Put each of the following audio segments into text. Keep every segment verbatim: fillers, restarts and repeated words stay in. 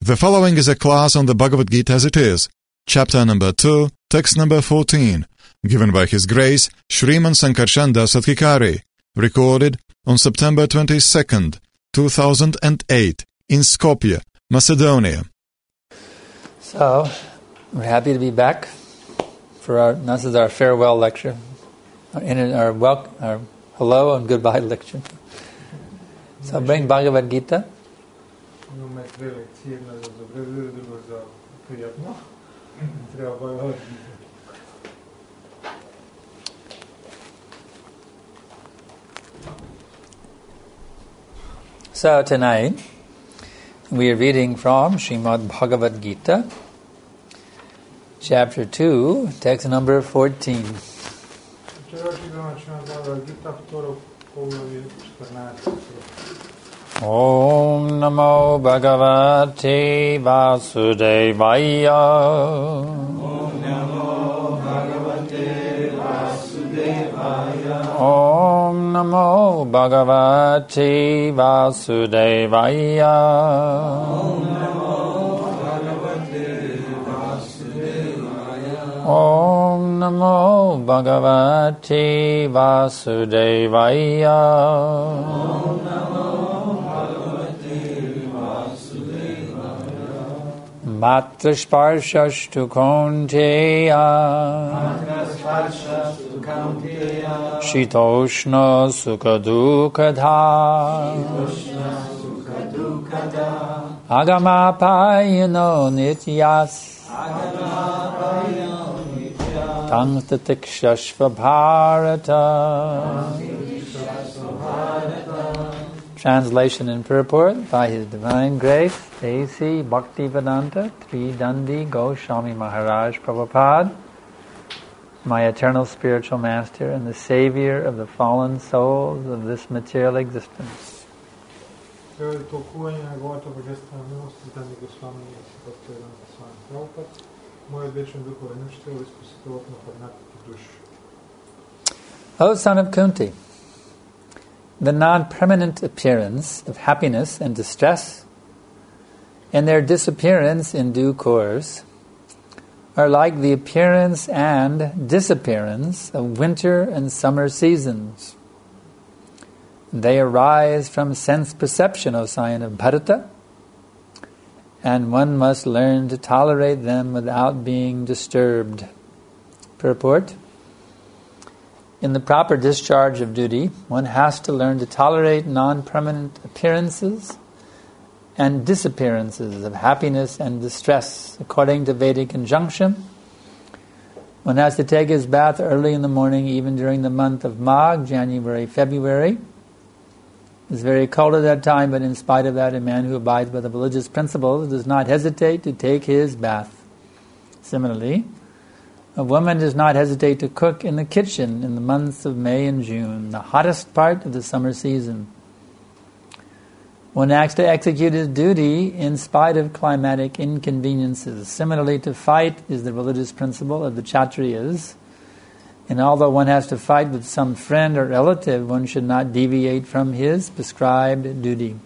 The following is a class on the Bhagavad Gita as it is, chapter number two, text number fourteen, given by His Grace Shriman Sankarshan Das Adhikari, recorded on September twenty-second, two thousand eight, in Skopje, Macedonia. So, we're happy to be back for our, this is our farewell lecture, in our, wel- our hello and goodbye lecture. So bring Bhagavad Gita. So tonight we are reading from Srimad Bhagavad Gita, chapter two, text number fourteen. Om Namo Bhagavate Vasudevaya. Om Namo Bhagavate Vasudevaya. Om Namo Bhagavate Vasudevaya. Om Namo Bhagavate Vasudevaya. Om Namo Bhagavate Vasudevaya. Om Namo Bhagavate Vasudevaya. Matra Sparshastu Kaunteya. Matra Sparshastu Kaunteya. Shitoshna Sukha Dukkha Krishna Sukha Dukkha. Agamapayano Nityas. Agamapayano Nityas. Tang Tatikshashva Bharata. Translation and purport by His Divine Grace A C Bhaktivedanta Tridandi Goswami Maharaj Prabhupada, my eternal spiritual master and the savior of the fallen souls of this material existence. O son of Kunti, the non-permanent appearance of happiness and distress and their disappearance in due course are like the appearance and disappearance of winter and summer seasons. They arise from sense perception, O scion of Bharata, and one must learn to tolerate them without being disturbed. Purport: in the proper discharge of duty, one has to learn to tolerate non-permanent appearances and disappearances of happiness and distress. According to Vedic injunction, one has to take his bath early in the morning, even during the month of Magh, January, February. It's very cold at that time, but in spite of that, a man who abides by the religious principles does not hesitate to take his bath. Similarly, a woman does not hesitate to cook in the kitchen in the months of May and June, the hottest part of the summer season. One acts to execute his duty in spite of climatic inconveniences. Similarly, to fight is the religious principle of the Kshatriyas, and although one has to fight with some friend or relative, one should not deviate from his prescribed duty.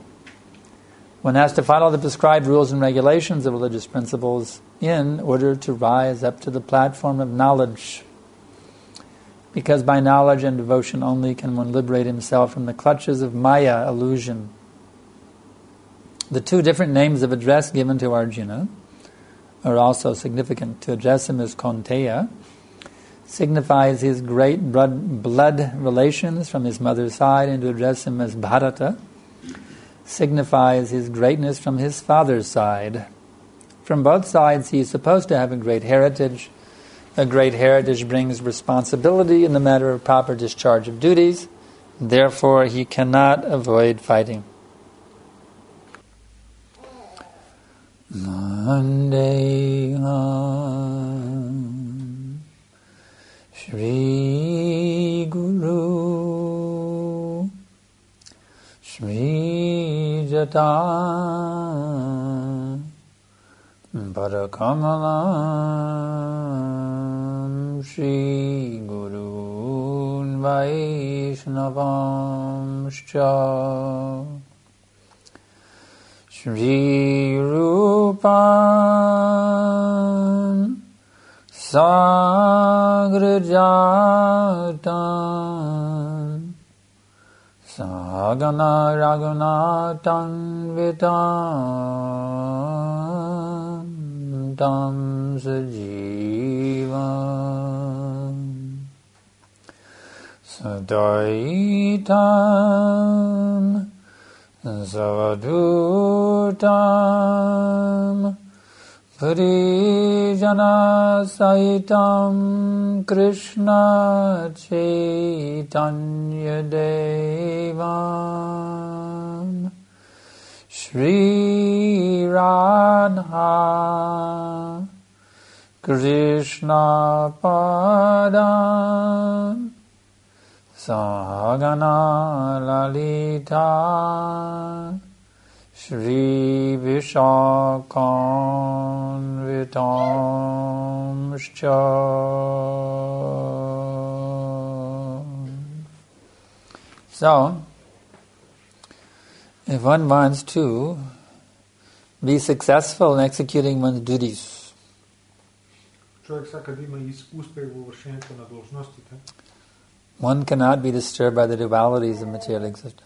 One has to follow the prescribed rules and regulations of religious principles in order to rise up to the platform of knowledge. Because by knowledge and devotion only can one liberate himself from the clutches of Maya, illusion. The two different names of address given to Arjuna are also significant. To address him as Kaunteya signifies his great blood, blood relations from his mother's side, and to address him as Bharata signifies his greatness from his father's side. From both sides he is supposed to have a great heritage. A great heritage brings responsibility in the matter of proper discharge of duties. Therefore he cannot avoid fighting. Vandeham Shri Guru Shri Jata Parakamalam Shri Guru Vaishnavamscha Shri Rupa Rupam Sagrajatam Sagana Ragunatam Vitam Tam Sajivam Sadaitam Savadutam Parijana Saitam Krishna Chaitanya Devam Shri Radha Krishna Padam Sahagana Lalita Shri Vishakanvitamscha. So, if one wants to be successful in executing one's duties, one cannot be disturbed by the dualities of material existence.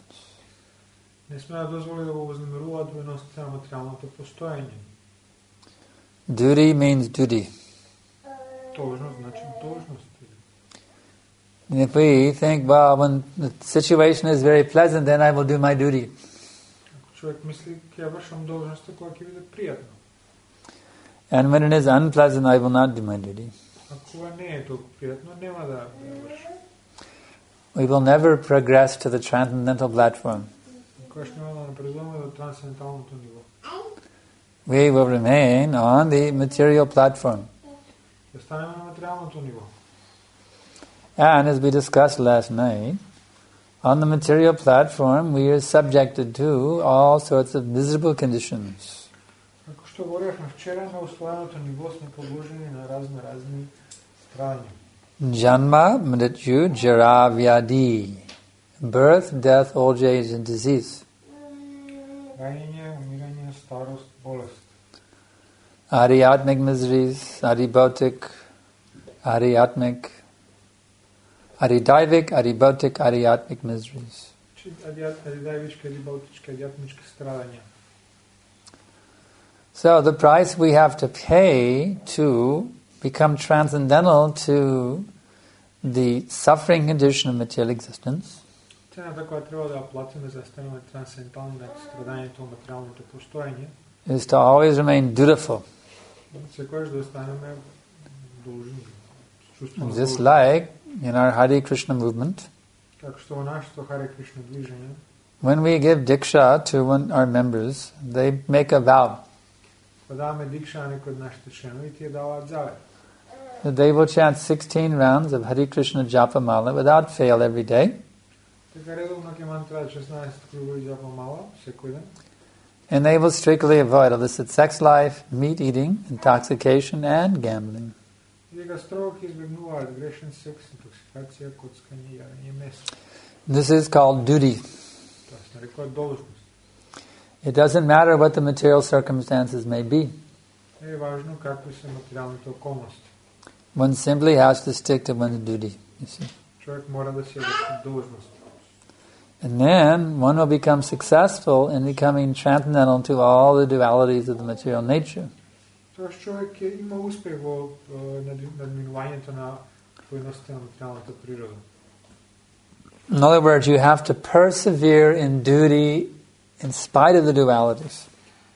Duty means duty. And if we think, well, when the situation is very pleasant, then I will do my duty. And when it is unpleasant, I will not do my duty. We will never progress to the transcendental platform. We will remain on the material platform. And as we discussed last night, on the material platform we are subjected to all sorts of miserable conditions. Janma, mrityu, jara, vyadi. Birth, death, old age and disease. Ariatmic miseries, Aribautic, Ariatmic, Aridaivic, Aribautic, Ariatmic miseries. So the price we have to pay to become transcendental to the suffering condition of material existence is to always remain dutiful. Just like in our Hare Krishna movement, when we give Diksha to one, our members, they make a vow that they will chant sixteen rounds of Hare Krishna Japa Mala without fail every day. And they will strictly avoid illicit sex life, meat eating, intoxication, and gambling. This is called duty. It doesn't matter what the material circumstances may be. One simply has to stick to one's duty, you see. And then one will become successful in becoming transcendental to all the dualities of the material nature. In other words, you have to persevere in duty in spite of the dualities.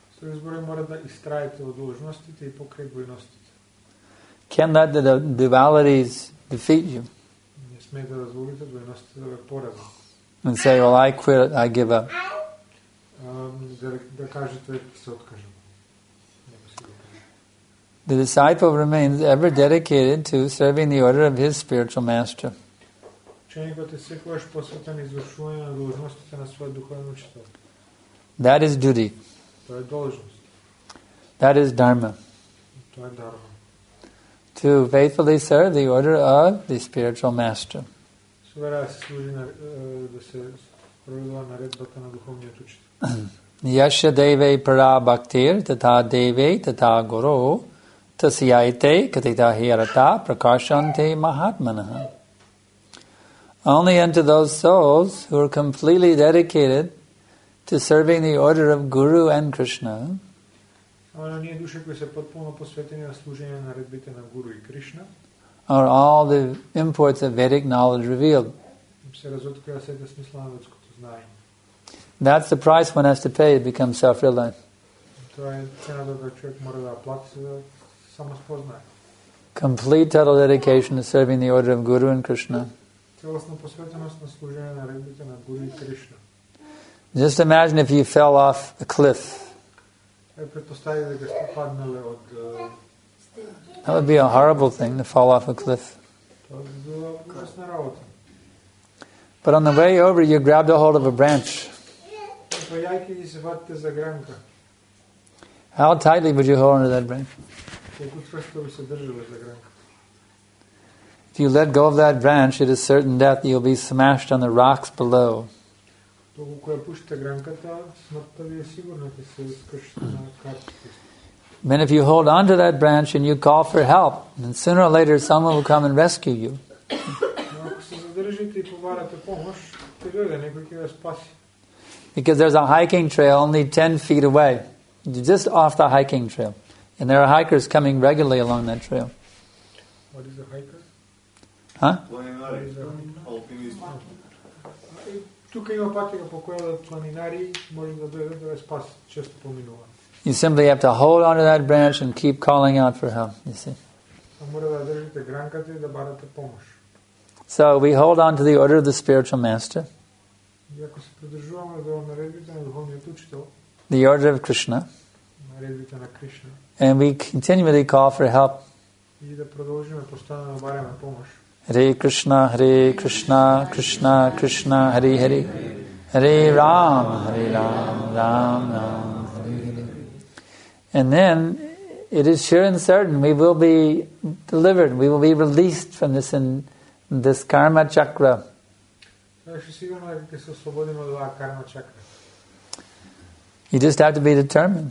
Can't let the dualities defeat you. And say, well, I quit, I give up. The disciple remains ever dedicated to serving the order of his spiritual master. That is duty. That is dharma. To faithfully serve the order of the spiritual master. Yasya deve para bhaktir tata deve tata guru tasyaite katita hirata prakashante mahatmanaha. Only unto those souls who are completely dedicated to serving the order of Guru and Krishna, are all the imports of Vedic knowledge revealed. That's the price one has to pay to become self-reliant. Complete total dedication to serving the order of Guru and Krishna. Just imagine if you fell off a cliff. That would be a horrible thing, to fall off a cliff. But on the way over, you grabbed a hold of a branch. How tightly would you hold onto that branch? If you let go of that branch, it is certain death. You'll be smashed on the rocks below. Then if you hold on to that branch and you call for help, then sooner or later someone will come and rescue you. Because there's a hiking trail only ten feet away. You're just off the hiking trail. And there are hikers coming regularly along that trail. What is a hiker? Huh? You simply have to hold on to that branch and keep calling out for help, you see. So we hold on to the order of the spiritual master, the order of Krishna, and we continually call for help. Hare Krishna, Hare Krishna, Krishna Krishna, Hare Hare, Hare Ram, Hare Ram, Ram Ram, Hare Hare. And then it is sure and certain we will be delivered, we will be released from this in this karma chakra. You just have to be determined.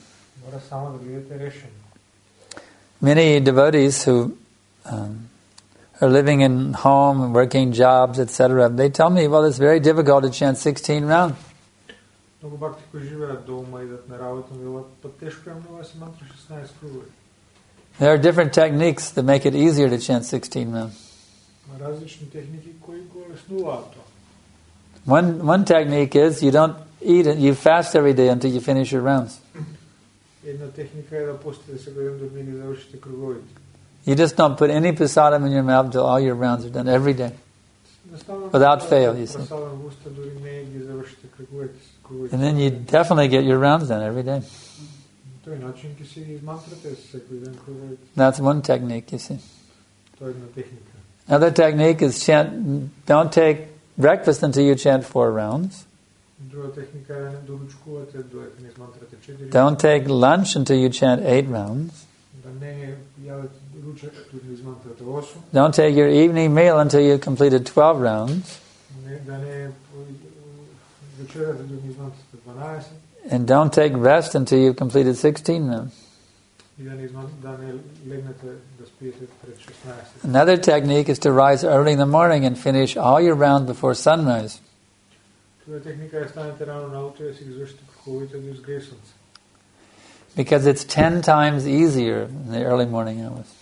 Many devotees who um, are living in home and working jobs, et cetera, they tell me, well, it's very difficult to chant sixteen rounds. There are different techniques that make it easier to chant sixteen rounds. One one technique is you don't eat it, you fast every day until you finish your rounds. You just don't put any prasadam in your mouth until all your rounds are done every day. Without fail, you see. And then you definitely get your rounds done every day. That's one technique, you see. Another technique is chant, don't take breakfast until you chant four rounds. Don't take lunch until you chant eight rounds. Don't take your evening meal until you've completed twelve rounds. And don't take rest until you've completed sixteen rounds. Another technique is to rise early in the morning and finish all your rounds before sunrise. Because it's ten times easier in the early morning hours.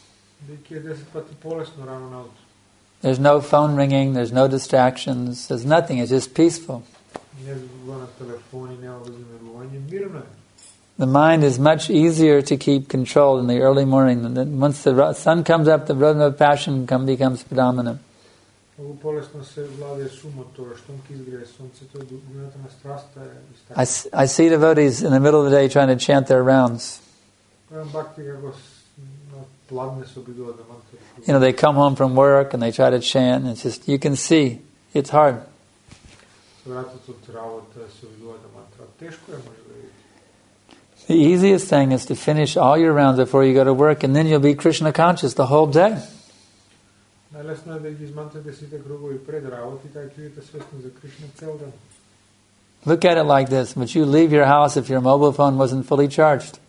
There's no phone ringing, there's no distractions, there's nothing, it's just peaceful. The mind is much easier to keep controlled in the early morning. And then once the sun comes up, the rhythm of passion come, becomes predominant. I, I see devotees in the middle of the day trying to chant their rounds. You know, they come home from work and they try to chant, and it's just, you can see, it's hard. The easiest thing is to finish all your rounds before you go to work, and then you'll be Krishna conscious the whole day. Look at it like this. Would you leave your house if your mobile phone wasn't fully charged?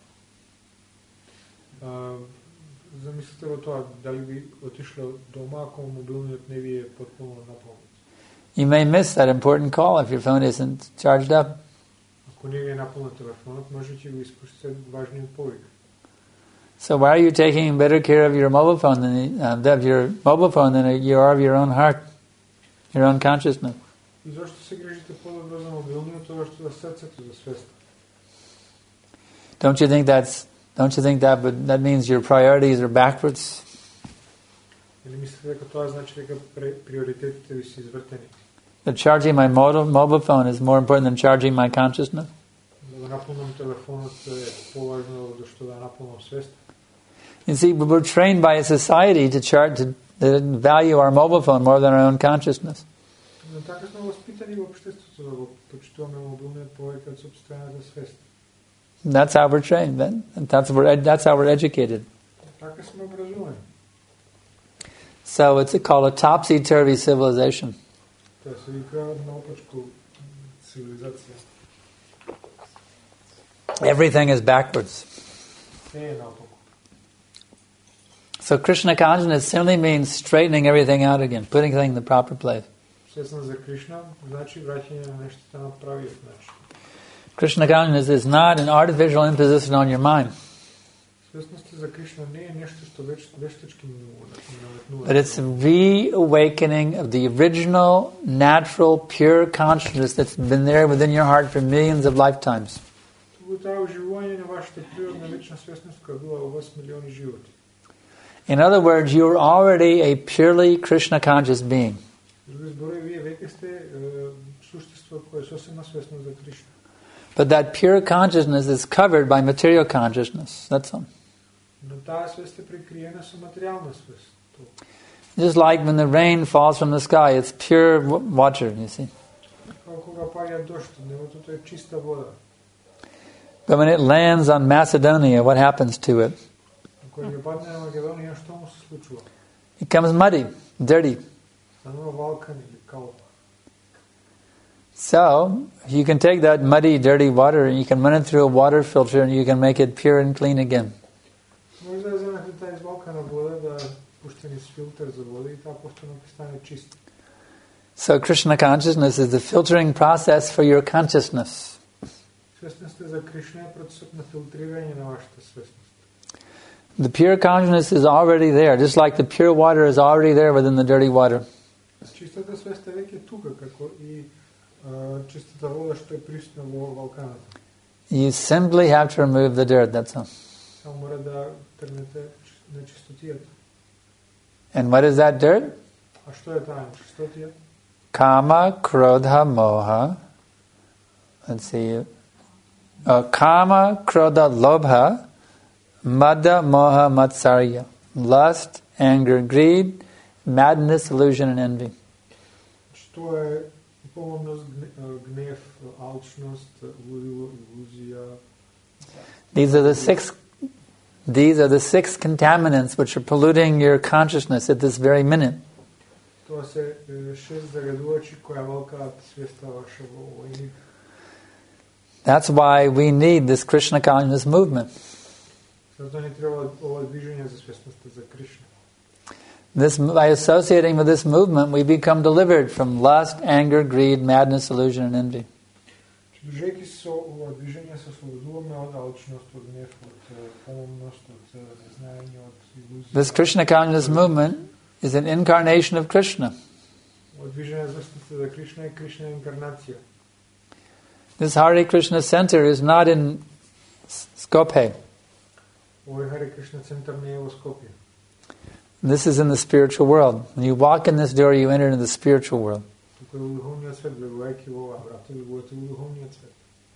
А, замислите го тоа, дали би отишло дома ако мобилниот не ви е потполно наполнет. You may miss that important call if your phone isn't charged up. Ако не ви е наполнет телефонот, можете го испуштите важниот повик. So why are you taking better care of your mobile phone than uh, of your mobile phone than you are of your own heart, your own consciousness? И зашто се грижите подобро за мобилниот, тоа што за срцето, за свеста? Don't you think that's don't you think that but that means your priorities are backwards? Или мислите дека тоа значи дека приоритетите ви се извртени? That charging my mobile mobile phone is more important than charging my consciousness? Да наполнам телефонот е поважно од што да наполнам свеста. You see, we're trained by a society to chart to, to value our mobile phone more than our own consciousness. Но така сме воспитани во општеството да го почитуваме мобилниот повеќе од сопствената свест. That's how we're trained, then. And that's we're that's how we're educated. Така сме образувани. So it's called a topsy-turvy civilization. Тоа се вика наопачко цивилизација. Everything is backwards. Се е наопако. So Krishna consciousness simply means straightening everything out again, putting things in the proper place. Свесна за Кришна значи враќање на нештата на правиот начин. Krishna consciousness is not an artificial imposition on your mind, Свесноста за Кришна не е нешто што вештачки наметнува. but it's a reawakening of the original, natural, pure consciousness that's been there within your heart for millions of lifetimes. Тоа е таа оживување на вашата природна вечна свесност која била во вас милиони животи. In other words, you're already a purely Krishna conscious being. Други зборови, вие веќе сте суштество кое е сосема свесно за Кришна. But that pure consciousness is covered by material consciousness. That's all. Но таа свест е прикриена со материјална свест. Just like when the rain falls from the sky, it's pure w- water, you see. Како кога паѓа дожд, небото тоа е чиста вода. But when it lands on Macedonia, what happens to it? Кога ќе падне на Македонија, што му се случува? It becomes muddy, dirty. Станува валкан или кал. So, you can take that muddy, dirty water and you can run it through a water filter and you can make it pure and clean again. Може да земете таа извалкана вода, да пуштите низ филтер за вода и таа повторно ќе стане чиста. So, Krishna consciousness is the filtering process for your consciousness. Свесноста за Кришна е процесот на филтрирање на вашата свесност. The pure consciousness is already there, just like the pure water is already there within the dirty water. Чистата свест е веќе тука, како и а, чистата вода што е присутна во валканата. You simply have to remove the dirt, that's all. Само мора да тргнете нечистотијата. And what is that dirt? А што е таа нечистотија? Kama, Krodha, Moha. Let's see. Uh, kama, Krodha, Lobha, Mada, Moha, Matsarya. Lust, anger, greed, madness, illusion, and envy. Што е помност, гнев, алчност, лудило, илузија. These are the six. These are the six contaminants which are polluting your consciousness at this very minute. Тоа се шест загадувачи која валкаат свеста ваша во овој миг. That's why we need this Krishna consciousness movement. Затоа ни треба ова движење за свесноста за Кришна. This, by associating with this movement, we become delivered from lust, anger, greed, madness, illusion, and envy. Движејќи се со ова движење се ослободуваме од алчност, од гнев, од помност, од незнаење, од илузија. This Krishna consciousness movement is an incarnation of Krishna. Ова движење за свесноста за Кришна е Кришна инкарнација. This Hare Krishna center is not in Skopje. Овој Харе Кришна центар не е во Скопје. This is in the spiritual world. When you walk in this door, you enter into the spiritual world. Тука е во духовниот свет, влегувајќи во оваа врата, влегувате во духовниот свет.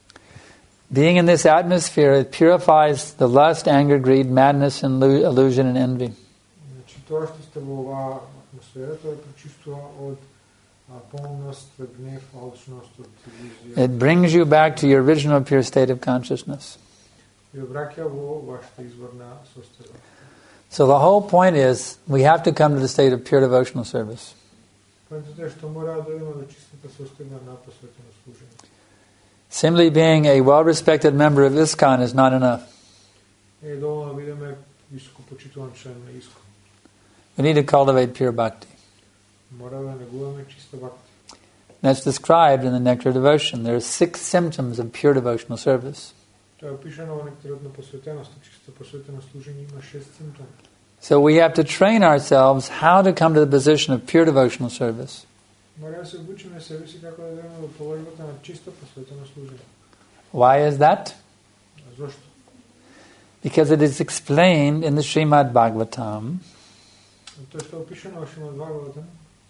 Being in this atmosphere, it purifies the lust, anger, greed, madness, and illusion, and envy. Значи тоа што сте во оваа атмосфера, тоа пречистува од помност, гнев, алчност, од илузија. It brings you back to your original pure state of consciousness. И враќа во вашата изворна состојба. So the whole point is, we have to come to the state of pure devotional service. Поентата е што мора да дојдеме до чистата состојба на посветено служење. Simply being a well-respected member of ISKCON is not enough. Е доволно да бидеме високопочитуван член на ИСКОН. We need to cultivate pure bhakti. Мора да негуваме чиста бхакти. That's described in the Nectar Devotion. There are six symptoms of pure devotional service. Тоа е опишано во Нектарот на посветеност, чиста посветено служење има шест симптоми. So we have to train ourselves how to come to the position of pure devotional service. Мора да се обучиме себе си како да дојдеме до положбата на чисто посветено служење. Why is that? Зошто? Because it is explained in the Srimad Bhagavatam. Тоа што е опишано во Шримад Бхагаватам.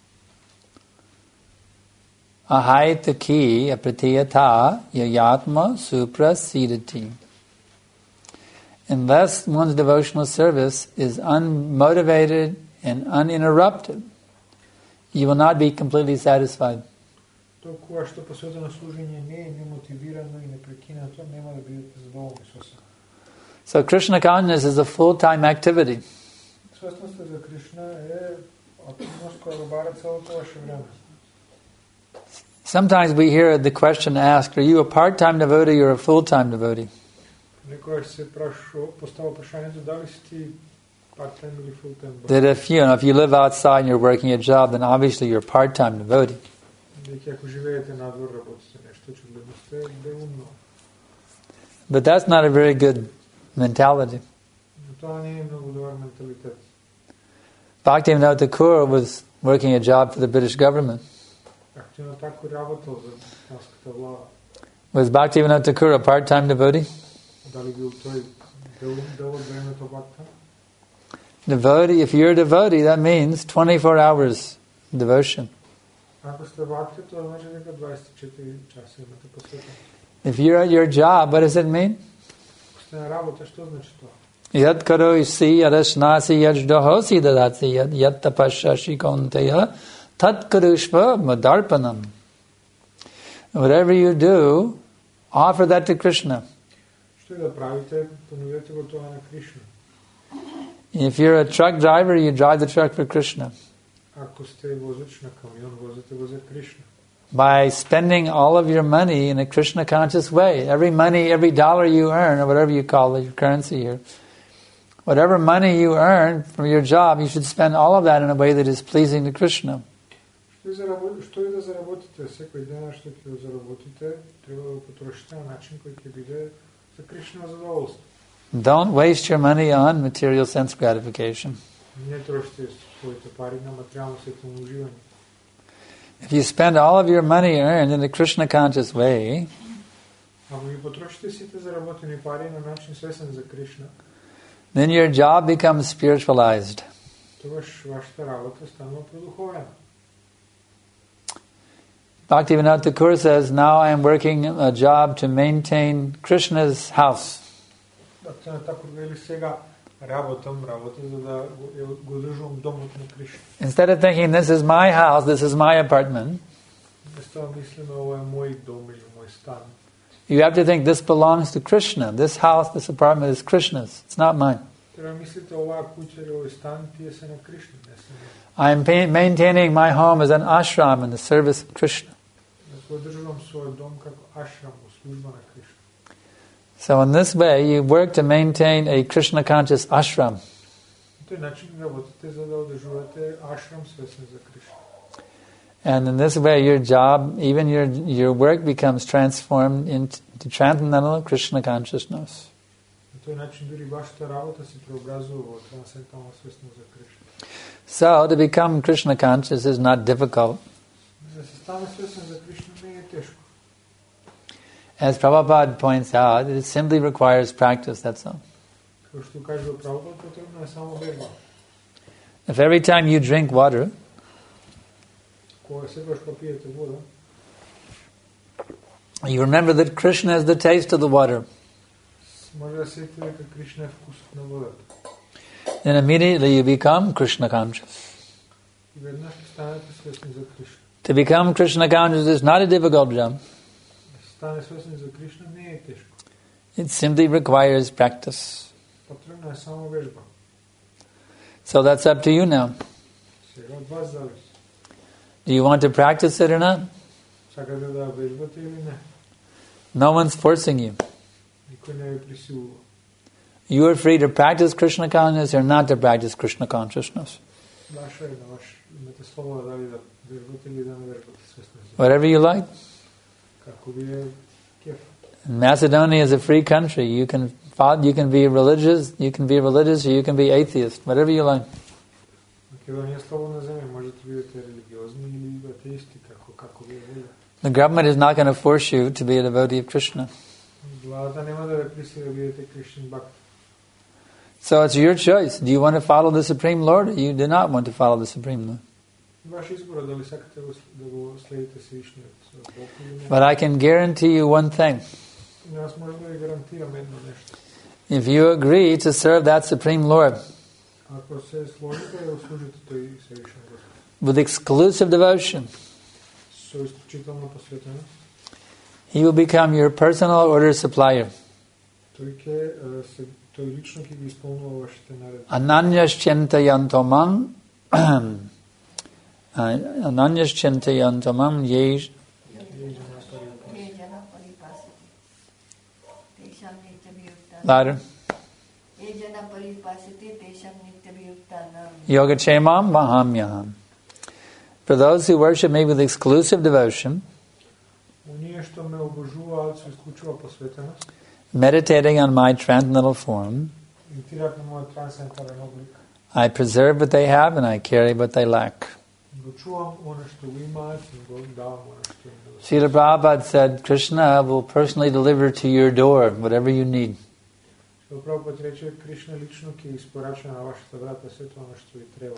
Ahaitaki apratiyata yayatma suprasidati. Unless one's devotional service is unmotivated and uninterrupted, you will not be completely satisfied. Толкова што посветено служење не е немотивирано и непрекинато, нема да бидете задоволни со се. So Krishna consciousness is a full-time activity. Свесноста за Кришна е активност која го бара целото ваше време. Sometimes we hear the question asked, are you a part-time devotee or a full-time devotee? Некојаш се прашува, постава прашањето дали си ти part-time или full-time devotee. That if you know, if you live outside and you're working a job, then obviously you're a part-time devotee. Дека ако живеете надвор, работите нешто, очигледно сте деумно. But that's not a very good mentality. Но тоа не е многу добар менталитет. Bhaktivinoda Thakur was working a job for the British government. Активно тако работел за британската влада. Was Bhaktivinoda Thakur a part-time devotee? Дали бил тој дел дел од времето бакта? Devotee, if you're a devotee, that means twenty-four hours devotion. Ако сте бакти, тоа значи дека дваесет и четири часа имате посветено. If you're at your job, what does it mean? Ако сте на работа, што значи тоа? Yad karoisi yadashnasi yajdohosi dadati yad yad tapashashi konteya tat karushva madarpanam. Whatever you do, offer that to Krishna. Што да правите, понудете го тоа на Кришна. If you're a truck driver, you drive the truck for Krishna. Ако сте возач на камион, возете го за Кришна. By spending all of your money in a Krishna conscious way. Every money, every dollar you earn, or whatever you call it, your currency here, whatever money you earn from your job, you should spend all of that in a way that is pleasing to Krishna. Што и да заработите, секој денар што ќе го заработите, треба да го потрошите на начин кој ќе биде за Кришна задоволство. Don't waste your money on material sense gratification. Не трошите своите пари на материјално сетивно уживање. If you spend all of your money earned in a Krishna conscious way, Ако ги потрошите сите заработени пари на начин свесен за Кришна, then your job becomes spiritualized. тогаш вашата работа станува продуховена. Bhaktivinoda Thakur says, now I am working a job to maintain Krishna's house. Бхактивinoda Thakur вели сега работам, работа за да го, го држувам домот на Кришна. Instead of thinking, this is my house, this is my apartment, Вместо да мислиме ова е мој дом или мој стан, you have to think, this belongs to Krishna. This house, this apartment is Krishna's. It's not mine. треба да мислите оваа куќа или овој стан тие се на Кришна, не се на. I am pa- maintaining my home as an ashram in the service of Krishna. Го држувам својот дом како ашрам во служба на Кришна. So in this way, you work to maintain a Krishna conscious ashram. На тој начин работите за да одржувате ашрам свесен за Кришна. And in this way, your job, even your your work becomes transformed into transcendental Krishna consciousness. На тој начин дури вашата работа се преобразува во трансцендентална свесност за Кришна. So to become Krishna conscious is not difficult. За да се стане свесен за Кришна не е тешко. As Prabhupada points out, it simply requires practice, that's all. Како што кажува Прабхупада, потребна е само вежба. If every time you drink water, Кога секогаш кога пиете вода, you remember that Krishna is the taste of the water. може да сетите дека Кришна е вкусот на водата. Then immediately you become Krishna conscious. И веднаш ќе станете свесни за Кришна. To become Krishna conscious is not a difficult job. Да се стане свесен за Кришна не е тешко. It simply requires practice. Потребна е само вежба. So that's up to you now. Сега од вас зависи. Do you want to practice it or not? Сакате да вежбате или не? No one's forcing you. Никой не ви присилува. You are free to practice Krishna consciousness or not to practice Krishna consciousness. Ваше е на ваш, имате слово дали да вербате или да не вербате свестност. Whatever you like. Како ви е кеф. Macedonia is a free country. You can you can be religious, you can be religious, or you can be atheist. Whatever you like. Македонија е слободна земја, можете да бидете религиозни или атеисти, како како ви е волја. The government is not going to force you to be a devotee of Krishna. Владата нема да ве присили да бидете Кришн бакт. So it's your choice. Do you want to follow the Supreme Lord, or you do not want to follow the Supreme Lord? Ваш избор дали сакате да го следите Всевишниот Бог или не. But I can guarantee you one thing. Јас можам да ви гарантирам едно нешто. If you agree to serve that Supreme Lord Ако се сложите да го служите тој Всевишен Господ with exclusive devotion, со исклучителна посветеност, He will become your personal order supplier. тој ќе се тој лично ќе ги исполнува вашите наредби. Ananyas-chintayantomam Ananyas-chintayantomam yesh Louder. Yogachemam mahamyaham. For those who worship me with exclusive devotion, Оние што ме обожуваат со исклучива посветеност, meditating on my transcendental form, медитираат на мојот трансцендентален облик, I preserve what they have and I carry what they lack. го чувам оно што го имаат и го давам оно што им недостајува. Srila Prabhupada said, Krishna will personally deliver to your door whatever you need. Што Прабхупад рече, Кришна лично ќе испорача на вашата врата сето оно што ви треба.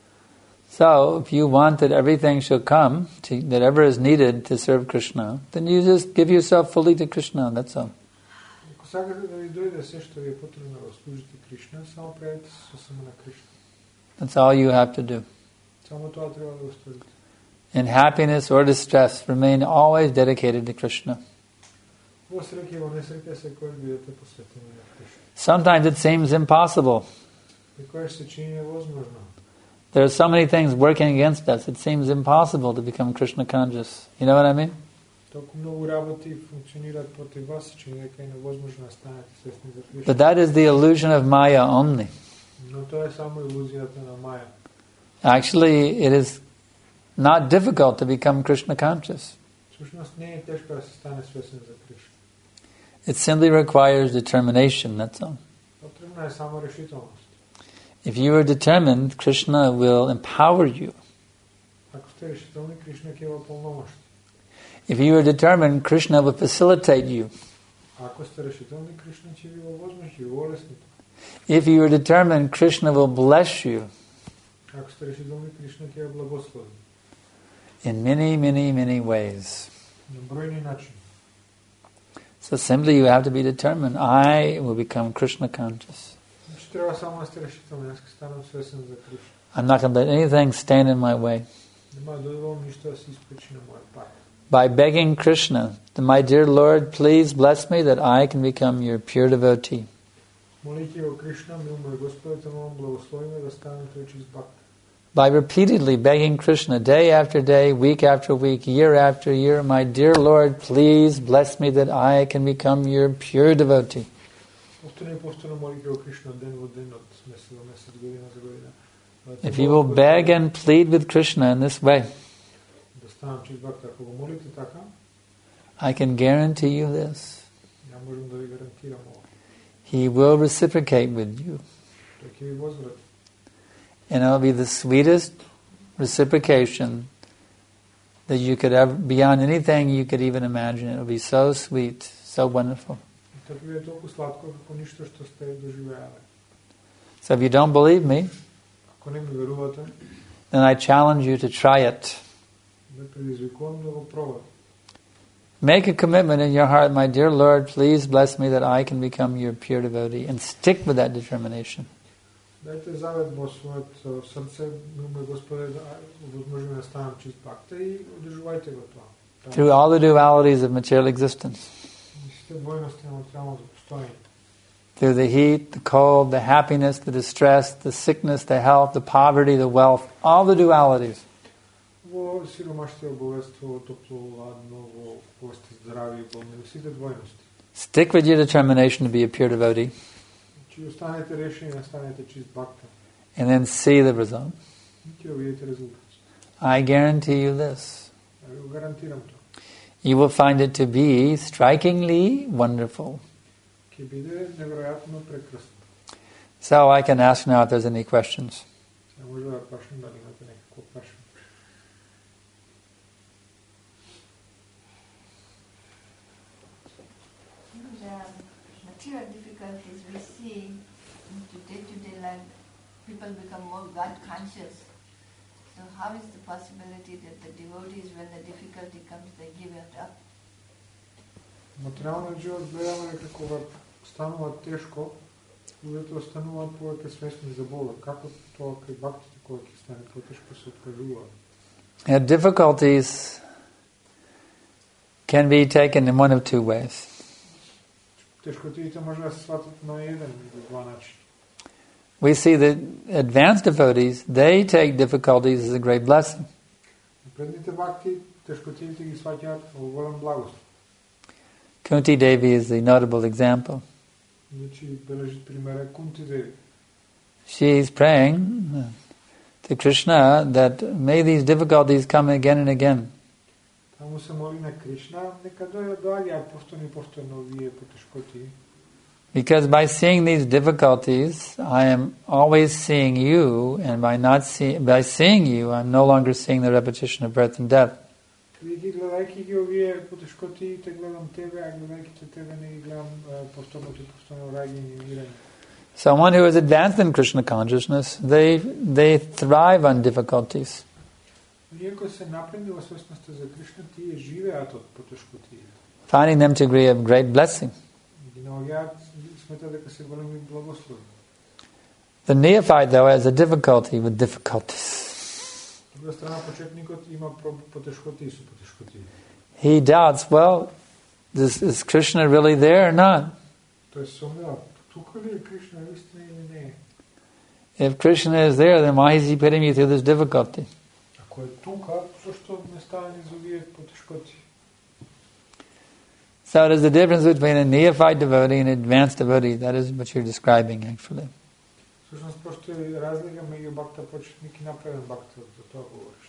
So, if you want that everything shall come, to, that ever is needed to serve Krishna, then you just give yourself fully to Krishna, that's all. Ако сакате да ви дојде се што ви е потребно да служите Кришна, само правете се сосема на Кришна. That's all you have to do. Само тоа треба да го сторите. In happiness or distress, remain always dedicated to Krishna. Во среќа и во несреќа секој бидете посветени на Кришна. Sometimes it seems impossible. Некојаш се чини невозможно. There are so many things working against us, it seems impossible to become Krishna conscious. You know what I mean? Толку многу работи функционираат против вас, се чини дека е невозможно да станете свесни за Кришна. But that is the illusion of Maya only. Но тоа е само илузијата на Маја. Actually, it is not difficult to become Krishna conscious. Всушност не е тешко да се стане свесен за Кришна. It simply requires determination, that's all. Потребна е само решителност. If you are determined, Krishna will empower you. Ако сте решителни, Кришна ќе во полномошти. If you are determined, Krishna will facilitate you. Ако сте решителни, Кришна ќе ви овозможи, ќе ви олесни. If you are determined, Krishna will bless you Ако сте решителни, Кришна ќе ја благослови. in many, many, many ways. На бројни начини. So simply you have to be determined. I will become Krishna conscious. Значи треба само да сте решителни, јас ќе станам свесен за Кришна. I'm not going to let anything stand in my way. Нема да дозволам ништо да се испречи на мојот пат. By begging Krishna, my dear Lord, please bless me that I can become your pure devotee. Молики го Кришна, мил мој Господи, те молам благослови ме да станам тој чист бакт. By repeatedly begging Krishna day after day, week after week, year after year, my dear Lord, please bless me that I can become your pure devotee. Повторно и повторно молики го Кришна ден во ден, од месец до месец, година за година. If you will beg and plead with Krishna in this way, Да станам чист бакт, ако го молите така, I can guarantee you this. ја можам да ви гарантирам ова. He will reciprocate with you. Тој ќе ви возврати. And it will be the sweetest reciprocation that you could ever, beyond anything you could even imagine. It will be so sweet, so wonderful. Тоа ќе биде толку сладко како ништо што сте доживеале. So if you don't believe me, Ако не ми верувате, then I challenge you to try it. ве предизвикувам да го пробате. Make a commitment in your heart, my dear Lord, please bless me that I can become your pure devotee, and stick with that determination. Дајте завет во своето срце, мил мој Господе, да возможи да станам чист бакта и одржувајте го тоа. Through all the dualities of material existence. Сите двојности на материјалното постоење. Through the heat, the cold, the happiness, the distress, the sickness, the health, the poverty, the wealth, all the dualities. во сиромаштие, богатство, топло, ладно, во кога сте здрави, болни, во сите двојности. Stick with your determination to be a pure devotee, Че останете решени, останете чист бхакта, and then see the result. и ќе видите резултат. I guarantee you this. Ја ви го гарантирам тоа. You will find it to be strikingly wonderful. Ќе биде неверојатно прекрасно. So I can ask now if there's any questions. Сега може да прашам дали имате некако прашање. The material difficulties we see in day-to-day life, people become more God conscious. So how is the possibility that the devotees, when the difficulty comes, they give it up? Материјалниот живот гледаме дека кога станува тешко, луѓето остануваат повеќе свесни за Бога. Како тоа кај бхактите кога ќе стане потешко се откажуваат? And difficulties can be taken in one of two ways. Тешкотиите може да се сватат на еден или два начина. We see that advanced devotees, they take difficulties as a great blessing. Предните бхакти тешкотиите ги сваќаат во голем благослов. Kunti Devi is the notable example. Значи бележи пример Кунти Деви. She is praying to Krishna that may these difficulties come again and again. Таму се моли на Кришна, нека дојдат доаѓаат повторно и повторно овие потешкоти. Because by seeing these difficulties, I am always seeing you, and by not see, by seeing you, I'm no longer seeing the repetition of birth and death. Види гледајќи ги овие потешкоти, те гледам тебе, а гледајќи те тебе не ги гледам повторното и повторно раѓање и мирање. Someone who is advanced in Krishna consciousness, they they thrive on difficulties. Иако се напредни во свесноста за Кришна, тие живеат од потешкотиите. Finding them to be of great blessing. Ги наоѓаат, сметаат дека се големи благослови. The neophyte, though, has a difficulty with difficulties. Од друга страна, почетникот има потешкоти со потешкоти. He doubts, well, is, is Krishna really there or not? Тој се сомнeva, тука ли е Кришна вистина или не? If Krishna is there, then why is he putting me through this difficulty? Ако е тука, зашто ме стави низ овие потешкоти? So it is the difference between a neophyte devotee and an advanced devotee. That is what you're describing, actually. Всушност постои разлика меѓу бхакта почетник и напреден бхакта, за тоа говориш.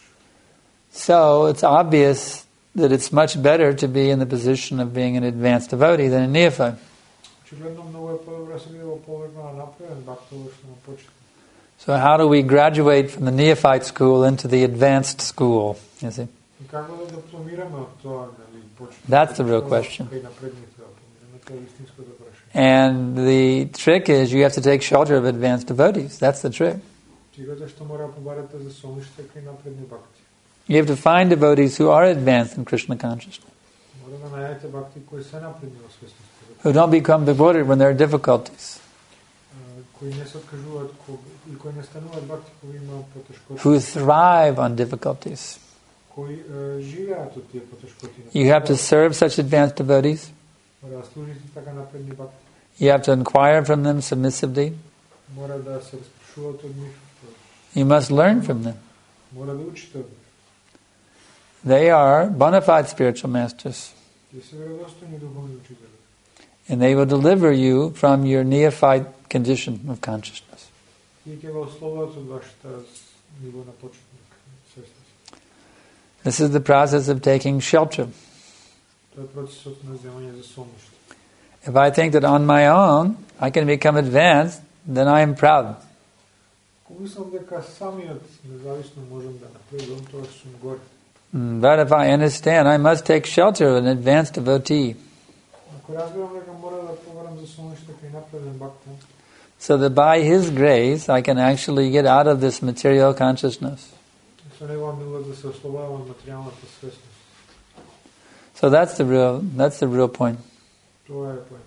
So it's obvious that it's much better to be in the position of being an advanced devotee than a neophyte. Очигледно многу е подобро да се биде во положението на напреден бхакта, одошто на почетник. So how do we graduate from the neophyte school into the advanced school? You see? И како да дипломираме од тоа, нели, почетник? That's the real question. Кај напредните да помираме, тоа е истинското прашање. And the trick is you have to take shelter of advanced devotees. That's the trick. Тигото што мора да побарате за сониште кај напредни бхакти. You have to find devotees who are advanced in Krishna consciousness, Мора да најдете бхакти кои се напредни во свесноста, who don't become bewildered when there are difficulties, кои не се откажуваат и кои не стануваат бхакти кои имаат потешкоти, who thrive on difficulties. кои живеат од тие потешкоти. You have to serve such advanced devotees. Мора да служите така напредни бхакти. You have to inquire from them submissively. Мора да се распрашувате од нив. You must learn from them. Мора да учите од нив. They are bona fide spiritual masters, Тие се веродостојни духовни учители. and they will deliver you from your neophyte condition of consciousness. Тие ќе го ослободат од вашата ниво на почетник, свесност. This is the process of taking shelter. Тоа е процесот на земање за сониште. If I think that on my own I can become advanced, then I am proud. Ако мислам дека самиот независно можам да напредувам, тоа сум горе. But if I understand I must take shelter of an advanced devotee, Ако разбирам дека мора да побарам за сониште кај напреден бхакта, so that by his grace I can actually get out of this material consciousness. со негова милост да се ослободам од материјалната свесност. So that's the real that's the real point. Тоа е поент.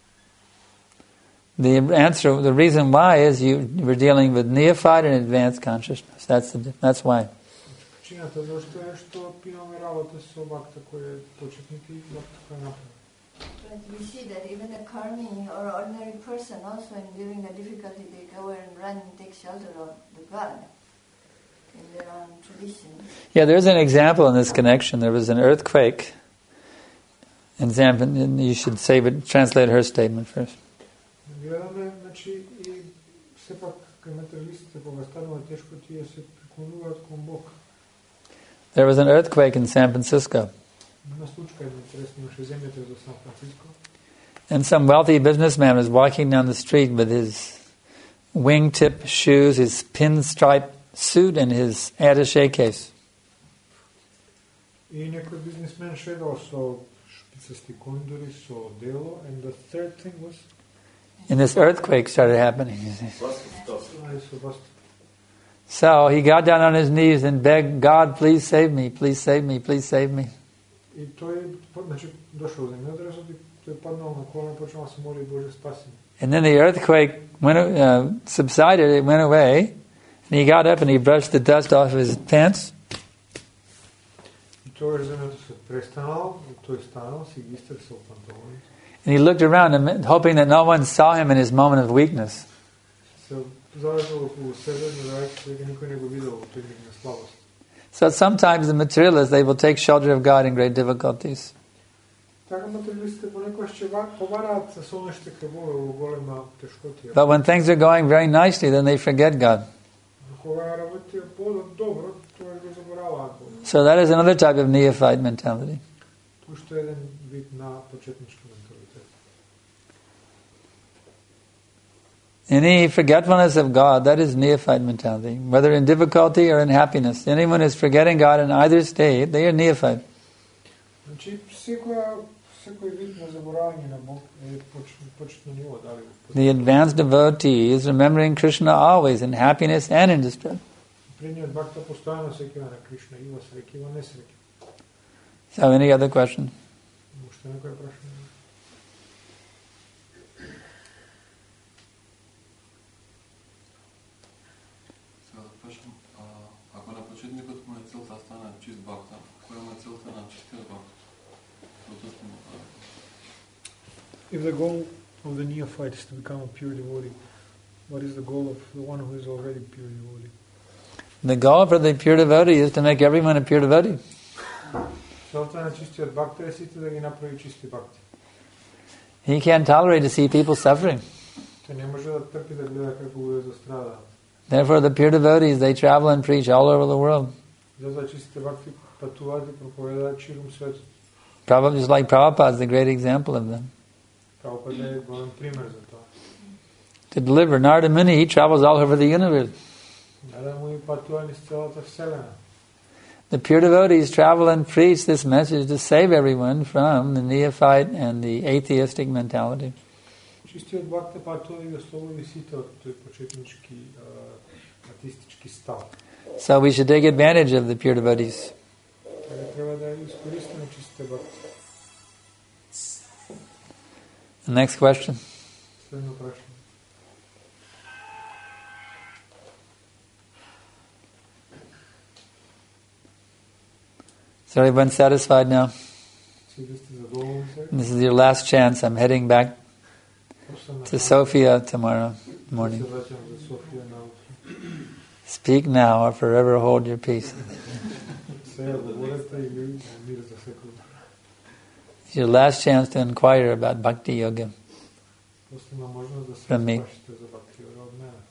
The answer, the reason why is you we're dealing with neophyte and advanced consciousness. That's the that's why. Причината зашто е што имаме работа со бхакта кој е почетник и бхакта кој е напреден. But we see that even a karmi or ordinary person also, in during the difficulty, they go and run and take shelter of the God. in their own tradition. Yeah, there's an example in this connection. There was an earthquake in Zampan. You should save it, translate her statement first. Гледаме, значи, и все пак кај материалистите кога станува тешко, тие се приклонуваат кон Бог. There was an earthquake in San Francisco. Има случка, интересно, имаше земјотрес во Сан Франциско. And some wealthy businessman was walking down the street with his wingtip shoes, his pinstripe suit, and his attaché case. И некој бизнисмен шедал со шпицасти кондори, со дело, and the third thing was And this earthquake started happening. ај со вас. So he got down on his knees and begged, God, please save me, please save me, please save me. И тој, значи, дошол земјотресот и тој паднал на колена, почнал да се моли, Боже, спаси ме. And then the earthquake went, uh, subsided, it went away, and he got up and he brushed the dust off his pants. И тогаш земјотресот престанал, и тој станал, си ги истресал панталоните. And he looked around him, hoping that no one saw him in his moment of weakness. Се завртал околу себе, нарајќи дека никој не го видел во тој миг на слабост. So sometimes the materialists, they will take shelter of God in great difficulties. Така материалистите понекогаш ќе побараат со нешто кај Бога во голема тешкотија. But when things are going very nicely, then they forget God. Кога работи подобро добро, тоа го забораваат Бога. So that is another type of neophyte mentality. Тоа што е еден вид на почетнички менталитет. Any forgetfulness of God, that is neophyte mentality. Whether in difficulty or in happiness. Anyone is forgetting God in either state, they are neophyte. Значи секоја секој вид на заборавање на Бог е почетно ниво, дали. The advanced devotee is remembering Krishna always in happiness and in distress. Прениот бакта постојано сеќава на Кришна и во среќа и во несреќа. So any other question? Уште некој прашање? Сега да прашам, ако на почетникот му е целта да стане чист бакта, која му е целта на чистиот бакта? If the goal of the neophyte is to become a pure devotee, what is the goal of the one who is already pure devotee? The goal for the pure devotee is to make everyone a pure devotee. Целта на чистиот бакта е сите да ги направи чисти бакти. He can't tolerate to see people suffering. Тој не може да трпи да гледа како луѓе застрадаат. Therefore, the pure devotees, they travel and preach all over the world. Затоа чистите бакти патуваат и проповедаат ширум светот. Prabhupada, just like Prabhupada is a great example of them. Прабхупада е голем пример за тоа. To deliver Narada Muni, he travels all over the universe. Нарада му и патува низ целата вселена. The pure devotees travel and preach this message to save everyone from the neophyte and the atheistic mentality. Чистиот бакта патува и го слободи сите од тој почетнички атеистички став. So we should take advantage of the pure devotees. Така треба да искористиме чистите бакти. The next question. Следно прашање. Is everyone satisfied now? Сите сте задоволни сега? This is your last chance. I'm heading back to Sofia tomorrow morning. Се враќам за Софија наутро. Speak now or forever hold your peace. Сега говорете или мир за секој. It's your last chance to inquire about bhakti yoga. Последна можност да се From me. спрашите за бакти йога од мене.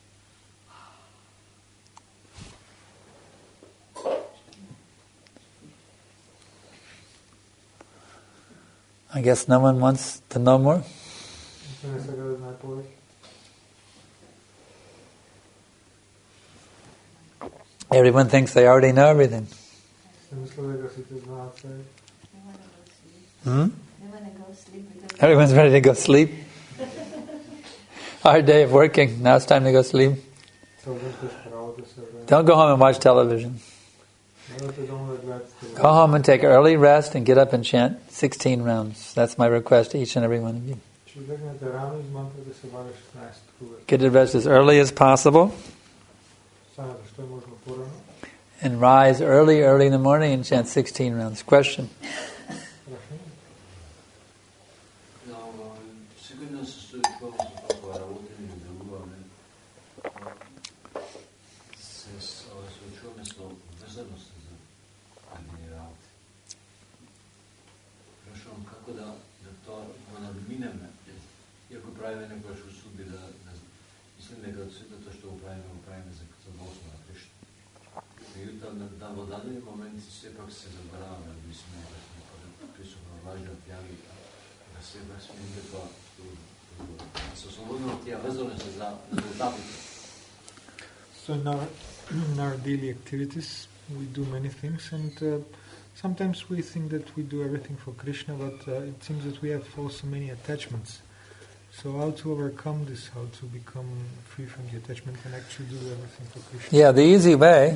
I guess no one wants to know more. Не сега да знае повеќе. Everyone thinks they already know everything. Се мисля дека сите знаат се. Hmm? They want to go sleep because Everyone's ready to go sleep. Hard day of working. Now it's time to go sleep. Цел ден тешка работа се време. Don't go home and watch television. Морате дома да гледате телевизија. Go home and take early rest and get up and chant sixteen rounds. That's my request to each and every one of you. Че легнете рано и измантрате се баре шеснаесет круга. Get to rest as early as possible Станете што е можно порано. and rise early, early in the morning and chant sixteen rounds. Question. Прашање? Секој ден се стои тоа за тоа работа и делуваме. Се се нека сето тоа што го правиме, го правиме за задоволство на Кришна. Меѓутоа, да во дадени моменти сепак се забораваме, да би сме да сме присутно важни од јави, да сепак сме тоа се ослободимо од тие везувања за резултатите. So in our, in our daily activities, we do many things, and uh, sometimes we think that we do everything for Krishna, but uh, it seems that we have also many attachments. So how to overcome this, how to become free from the attachment and actually do everything for Krishna? Yeah, the easy way,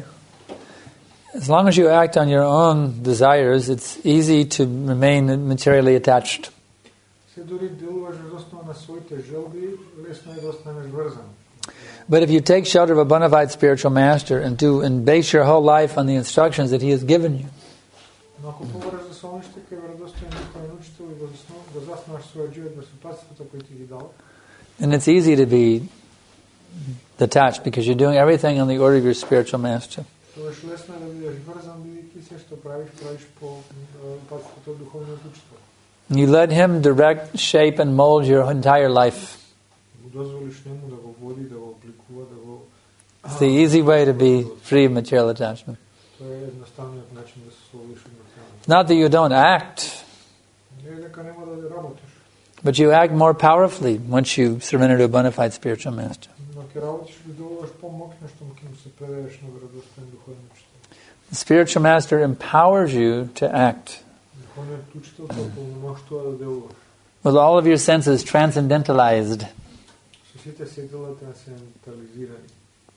as long as you act on your own desires, it's easy to remain materially attached. Се дори делуваш на основа на своите желби, лесно е да останеш врзан. But if you take shelter of a bona fide spiritual master and do and base your whole life on the instructions that he has given you, Но ако побораш за солниште кај вредостоен духовен учител и да заснов да заснуваш својот живот врз упатството кои ти ги дал, then it's easy to be detached because you're doing everything on the order of your spiritual master. тогаш лесно е да бидеш врзан бидејќи се што правиш, правиш по упатството од духовниот учител. You let him direct, shape, and mold your entire life. Му дозволиш нему да го води, да го обликува, да го It's the easy way to be free of material attachment. Тоа е едноставниот начин да се ослободиш од материјалното. Not that you don't act, Не е дека нема да работиш, but you act more powerfully once you surrender to a bona fide spiritual master. но ќе работиш и делуваш помоќно што ќе му се предадеш на вредостоен духовен учител. The spiritual master empowers you to act Духовниот учител те ополномоштува да делуваш. with all of your senses transcendentalized. Со сите сетила трансцендентализирани.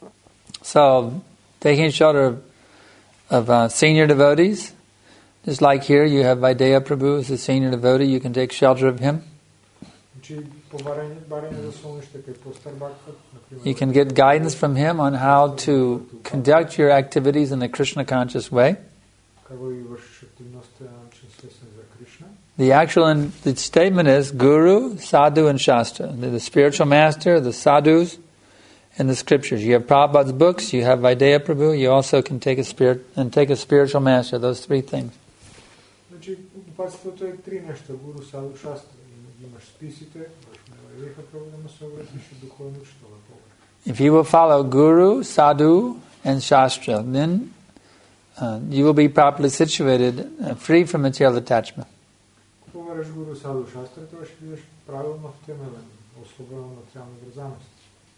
So, taking shelter of, of uh, senior devotees, just like here you have Vaideya Prabhu as a senior devotee, you can take shelter of him. Значи по барање барање за солниште кај постар бакфат, например. You can get guidance from him on how to conduct your activities in a Krishna conscious way. Како и вршиш активности на начин свесен за Кришна. The actual in, the statement is Guru, Sadhu, and Shastra. The, the spiritual master, the sadhus, and the scriptures. You have Prabhupada's books, you have Vaideya Prabhu, you also can take a spirit and take a spiritual master, those three things. Значи упатството е три нешта: гуру, саду, шастра. Имаш списите, имаш Вайдеха Прабу да му се обратиш и духовен учител на това. If you will follow Guru, Sadhu, and Shastra, then uh, you will be properly situated, uh, free from material attachment. Побараш гуру, саду, шастра, тоа ще бидеш правилно втемелен, ослободен от материална врзаност.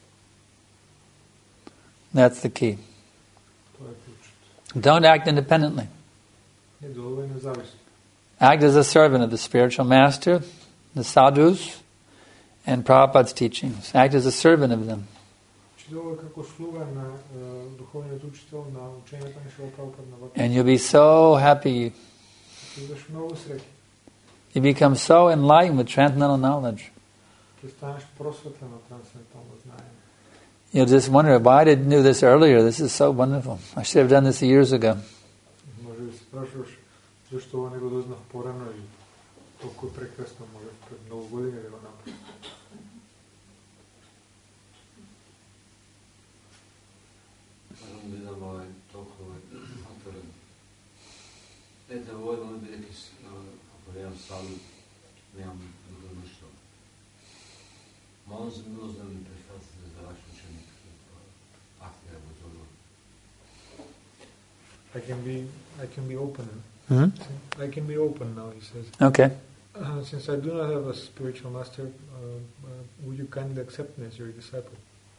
That's the key. Тоа е ключот. Don't act independently. Не делувай независно. Act as a servant of the spiritual master, the sadhus, and Prabhupada's teachings. Act as a servant of them. Че делувай како слуга на е, духовниот учител на учењето на Шрила Прабхупада на Бхакти. And you'll be so happy. Ќе бидеш многу среќен. You become so enlightened with transcendental knowledge. Ќе станеш просветлен од трансцендентално знаење. You'll just wonder, why I didn't do this earlier? This is so wonderful. I should have done this years ago. Може да се прашуваш зашто ова не го дознав порано и толку е прекрасно, може пред многу години да го направам. Можам да идам овај толку отворен. Ете, овој момент бидејќи ако немам саду, немам друго ништо. Молам за милост да ми прифатите за ваш ученик. Ахтија го зову. I can be, I can be open. Hmm? I can be open now, he says. Okay. Uh, since I do not have a spiritual master, uh, uh, would you kindly accept me as your disciple?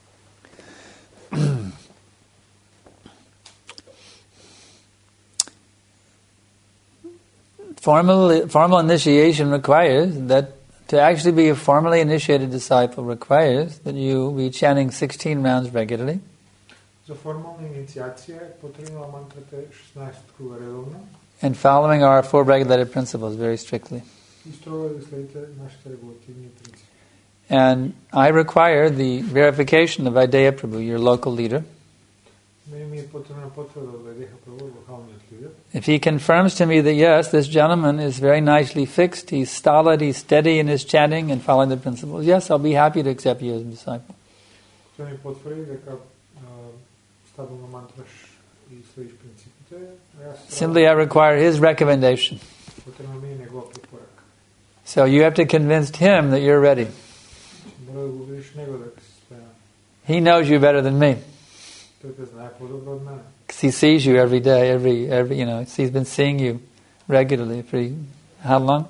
Formal, formal initiation requires that to actually be a formally initiated disciple requires that you be chanting sixteen rounds regularly. За формална инициација е потребно мантрата шеснаесет круга редовно And following our four regulated principles very strictly. и строго да следите нашите регулативни принципи. And I require the verification of Vaideya Prabhu, your local leader. Мене ми е потребна потврда од Вайдеха Прабу, локалниот лидер. If he confirms to me that yes, this gentleman is very nicely fixed, he's stolid, he's steady in his chanting and following the principles, yes, I'll be happy to accept you as a disciple. Тој ми потврди дека стабилно мантраш и следиш принципите, а јас Simply I require his recommendation. потребна ми е негова препорака. So you have to convince him that you're ready. Мора да го видиш него дека си спремен. He knows you better than me. Той те знае по-добро от мене. Because he sees you every day, every, every, you know, he's been seeing you regularly for, how long?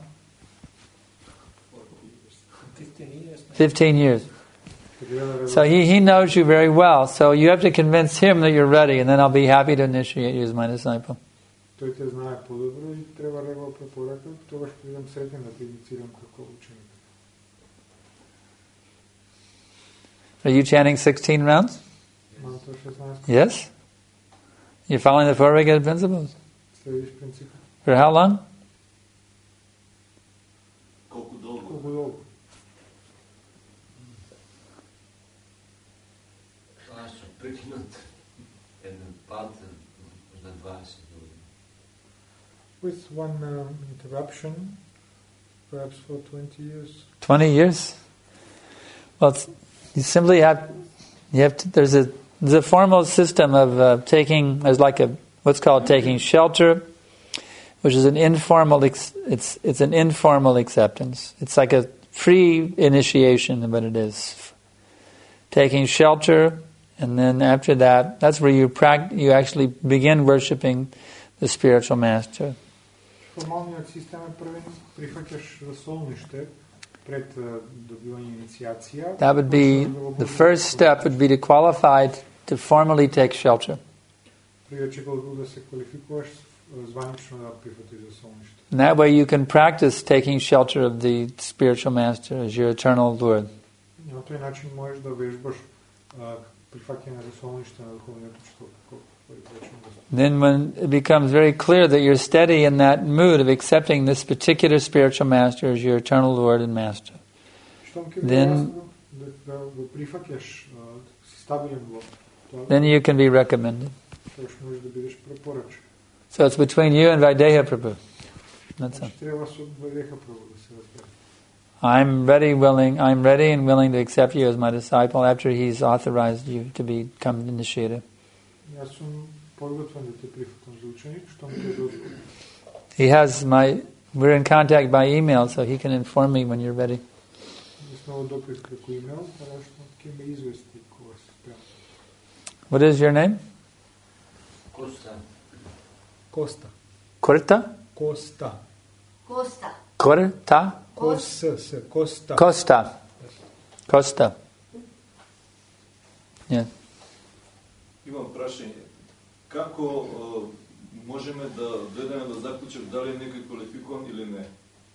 Fifteen years. So he, he knows you very well. So you have to convince him that you're ready, and then I'll be happy to initiate you as my disciple. Той те знае по-добро и трябва да го препоръка, тогава ще бъдем сретен да те инициирам като ученик. Are you chanting sixteen rounds? Мантра шестнайсет. Yes? You're following the four regulated principles? Следиш принципа. For how long? Колко дълго? Колко дълго? Аз ще прекинат един път за двайсет години. With one uh, interruption, perhaps for twenty years. Twenty years? Well, it's, you simply have, you have to, there's a there's a formal system of uh, taking, there's like a, what's called taking shelter, which is an informal, ex, it's it's an informal acceptance. It's like a free initiation, what it is. Taking shelter, and then after that, that's where you pract, you actually begin worshipping the spiritual master. Формалният систем е първен, прихващаш за солнище пред добиване инициация. That would be, the first step would be to qualify to formally take shelter. Преди че да се квалификуваш званично да прихватиш за солнище. And that way you can practice taking shelter of the spiritual master as your eternal Lord. На този начин можеш да вежбаш прихващане за солнище на духовният учител. Then when it becomes very clear that you're steady in that mood of accepting this particular spiritual master as your eternal Lord and master, then, then you can be recommended. So it's between you and Vaideha Prabhu. That's all. I'm ready, willing, I'm ready and willing to accept you as my disciple after he's authorized you to become initiated. He has my, we're in contact by email, so he can inform me when you're ready. What is your name? Costa. Costa. Corta? Costa. Costa. Corta? Costa. Costa. Costa. Costa. Yeah. Имам прашање. Како uh, можеме да гледаме да заклучим дали е некој квалификуван или не?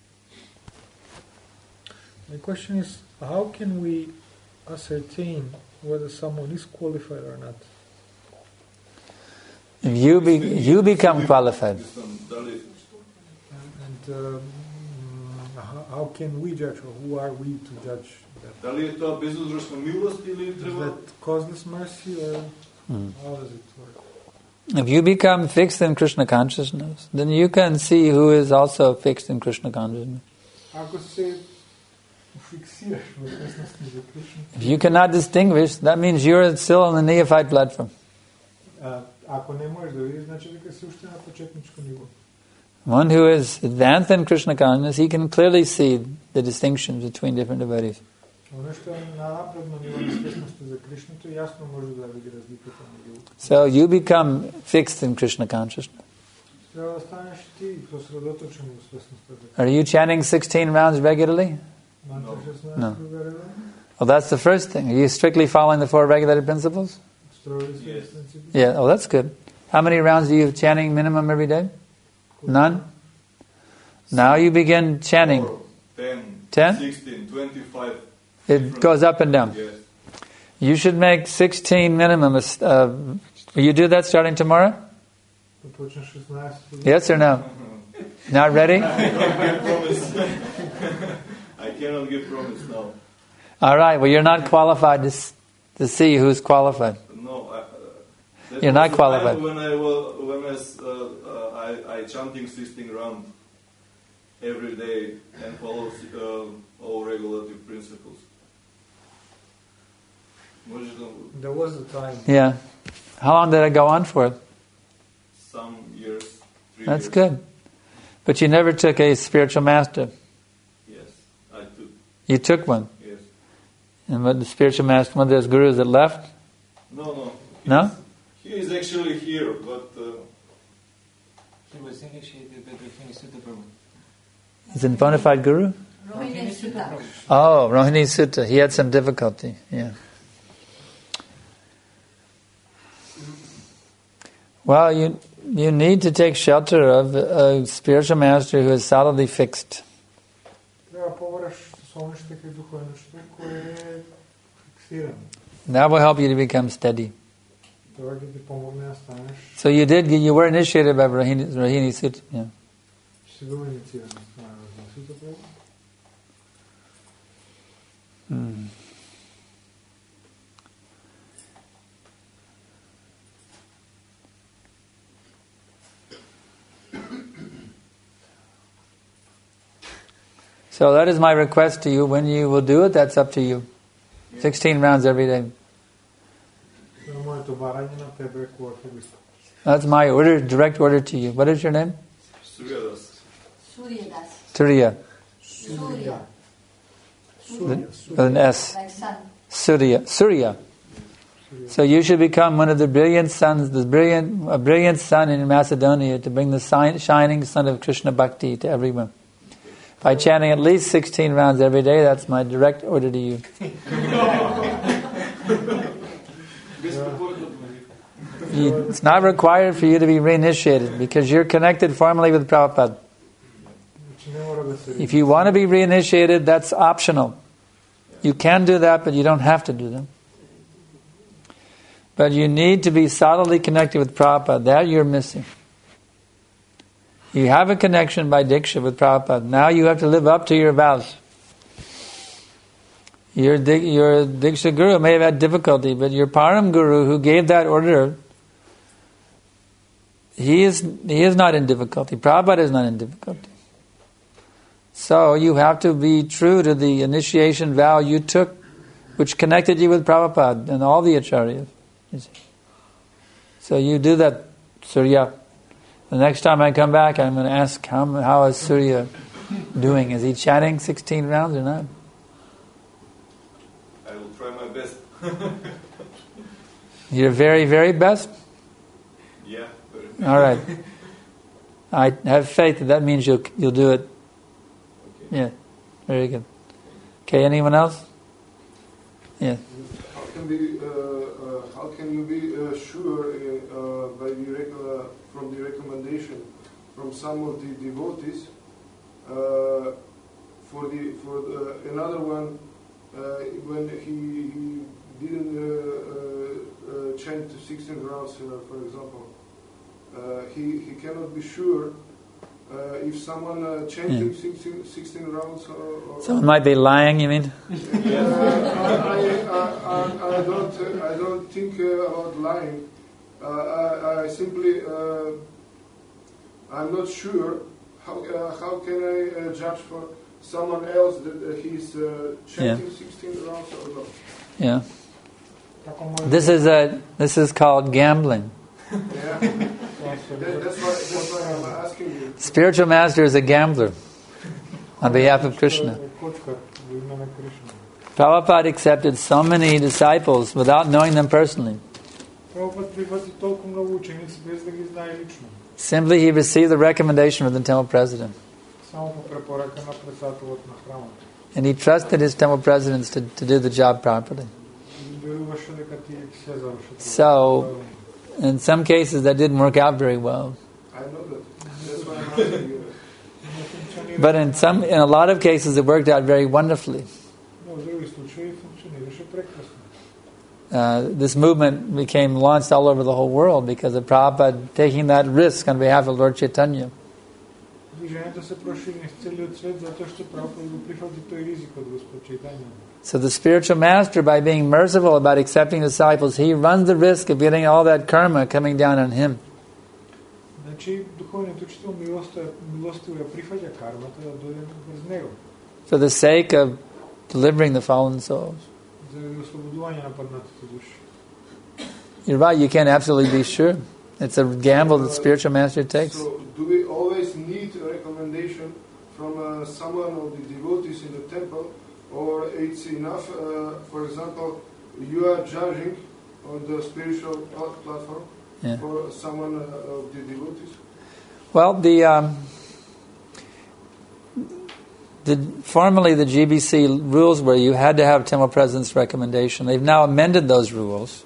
The question is, how can we ascertain whether someone is qualified or not? If you be, you become qualified. And um, how can we judge, or who are we to judge that? Дали е тоа безузвршна милост или Is треба? that causeless mercy, or Hmm. how does it work? If you become fixed in Krishna consciousness, then you can see who is also fixed in Krishna consciousness. Ако се фиксираш в известности за Кришна, If you cannot distinguish, that means you're still on the neophyte platform. а, ако не можеш да видиш, значи дека си уште на почетничко ниво. One who is advanced in Krishna consciousness, he can clearly see the distinctions between different devotees. Оно што е на напредно ниво на известности за Кришното, јасно може да види разликата меѓу. So you become fixed in Krishna consciousness. Трябва да станеш ти сосредоточен во свесноста за Are you chanting sixteen rounds regularly? Мантра шестнайсет No. другареда. Well, that's the first thing. Are you strictly following the four regulated principles? Строили се Yes. принципи. Yeah, oh, that's good. How many rounds do you have chanting minimum every day? None? Now you begin chanting. Four, ten, Ten? sixteen, twenty-five. It goes up and down. Yes. You should make sixteen minimum. Uh, will you do that starting tomorrow? Да почнеш шестнайсет. Yes or no? Not ready? I cannot give promise. I cannot give promise now. All right. Well, you're not qualified to s- to see who's qualified. No, I, uh, that You're not was the time qualified. When I was when I s- uh, uh, I, I chanting sixteen round every day and follow uh, all regulative principles. Може да There was a time. Yeah. How long did it go on for? some years, three That's years. good. But you never took a spiritual master. Yes, I took. You took one. Yes. And what the spiritual master, one of those gurus that left? No, no. He No? Is, he is actually here, but... Uh, He was initiated by Rohini Sutta Prabhu. He's a bona fide guru? Rohini Sutta. Oh, Rohini Sutta. He had some difficulty, yeah. Well, you you need to take shelter of a spiritual master who is solidly fixed. Трябва повараш солнечето и духовното, кое е фиксирано. That will help you to become steady. Това да ти помогне да станеш. So you did, you were initiated by Rohini, Rohini Sutta, yeah. Ще бил иницииран с Rohini Sutta Prabhu. Hmm. So that is my request to you. When you will do it, that's up to you. Sixteen rounds every day. That's my order, direct order to you. What is your name? Suryadas. Suryadas. Turiya. Surya. With an S. Like sun. Surya. Surya. So you should become one of the brilliant sons, the brilliant, a brilliant sun in Macedonia to bring the shining sun of Krishna Bhakti to everyone. By chanting at least sixteen rounds every day, that's my direct order to you. you. It's not required for you to be reinitiated because you're connected formally with Prabhupada. If you want to be reinitiated, that's optional. You can do that, but you don't have to do that. But you need to be solidly connected with Prabhupada. That you're missing. You have a connection by Diksha with Prabhupada. Now you have to live up to your vows. Your, your Diksha Guru may have had difficulty, but your Param Guru who gave that order, he is, he is not in difficulty. Prabhupada is not in difficulty. So you have to be true to the initiation vow you took, which connected you with Prabhupada and all the Acharyas. So you do that, Surya. The next time I come back, I'm going to ask how, how is Surya doing? Is he chanting sixteen rounds or not? I will try my best. Your very, very best? Yeah. All right. I have faith that that means you'll you'll do it. Okay. Yeah. Very good. Okay. Anyone else? Yeah. How can be? Uh, uh, how can you be uh, sure uh, by the regular from the recommendation from some of the devotees uh, for the for the, another one uh, when he, he didn't uh, uh, uh, chant sixteen rounds, uh, for example, uh, he he cannot be sure uh, if someone uh, chanting yeah. sixteen, sixteen rounds. Or, or Someone might be lying. You mean? Yeah, I, I, I, I don't I don't think uh, about lying. Uh, I, I simply uh, I'm not sure how uh, how can I uh, judge for someone else that uh, he's uh, chanting yeah. sixteen rounds or not. Yeah. This is a this is called gambling. Yeah. that, that's why that's why I'm asking you. Spiritual master is a gambler on behalf of Krishna. Prabhupada accepted so many disciples without knowing them personally. Simply he received the recommendation from the temple president. And he trusted his temple presidents to, to do the job properly. So, in some cases that didn't work out very well. I know that. That's why I'm asking you. But in some, in a lot of cases it worked out very wonderfully. Uh, this movement became launched all over the whole world because of Prabhupada taking that risk on behalf of Lord Chaitanya. So the spiritual master, by being merciful about accepting disciples, he runs the risk of getting all that karma coming down on him. For the sake of delivering the fallen souls. You're right, you can't absolutely be sure. It's a gamble that spiritual master takes. So, do we always need a recommendation from uh, someone of the devotees in the temple or it's enough, uh, for example, you are judging on the spiritual platform Yeah. for someone uh, of the devotees? Well, the, um, the formerly the G B C rules were you had to have temple president's recommendation. They've now amended those rules.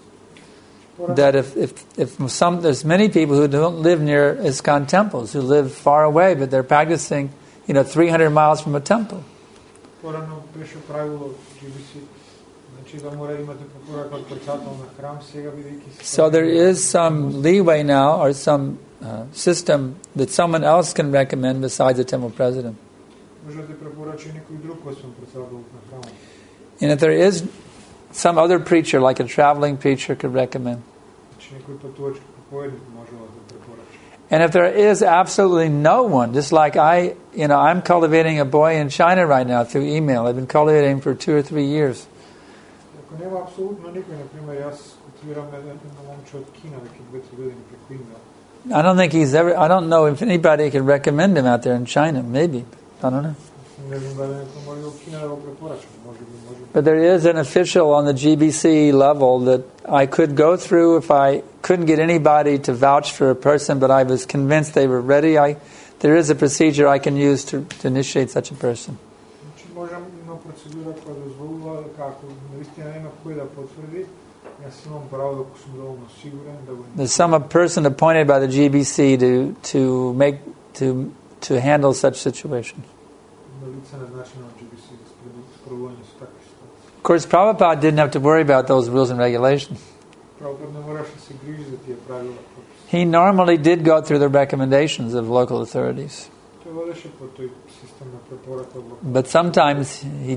That if, if, if some, there's many people who don't live near ISKCON temples, who live far away, but they're practicing, you know, three hundred miles from a temple. Порано беше правило G B C, значи да мора да имате препорака од председател на храм, сега бидејќи So there is some leeway now, or some uh, system that someone else can recommend besides the temple president. можете препорачи некој друг освен председателот на храмот. And if there is some other preacher, like a traveling preacher, could recommend. Значи некој патувач проповедник можела да препорачи. And if there is absolutely no one, just like I, you know, I'm cultivating a boy in China right now through email. I've been cultivating him for two or three years. Ако нема апсолутно никој, на пример, јас култивирам еден момче од Кина, веќе две години преку имейл. I don't think he's ever, I don't know if anybody could recommend him out there in China. Maybe. I don't know. Не знам дали некој може од Кина да го препорача. Може би, може би. But there is an official on the G B C level that I could go through if I couldn't get anybody to vouch for a person, but I was convinced they were ready. I, there is a procedure I can use to, to initiate such a person. Значи можам има процедура која дозволува како наистина нема кој да потврди, јас имам право да сум доволно сигурен да го. There's some a person appointed by the G B C to to make to to handle such situations. На лице назначено од G B C за справување со такви ситуации. Of course, Prabhupada didn't have to worry about those rules and regulations. Правопад не мораше да се грижи за тие правила. He normally did go through the recommendations of local authorities. Тој водеше по тој систем на препорака од локалните. But sometimes he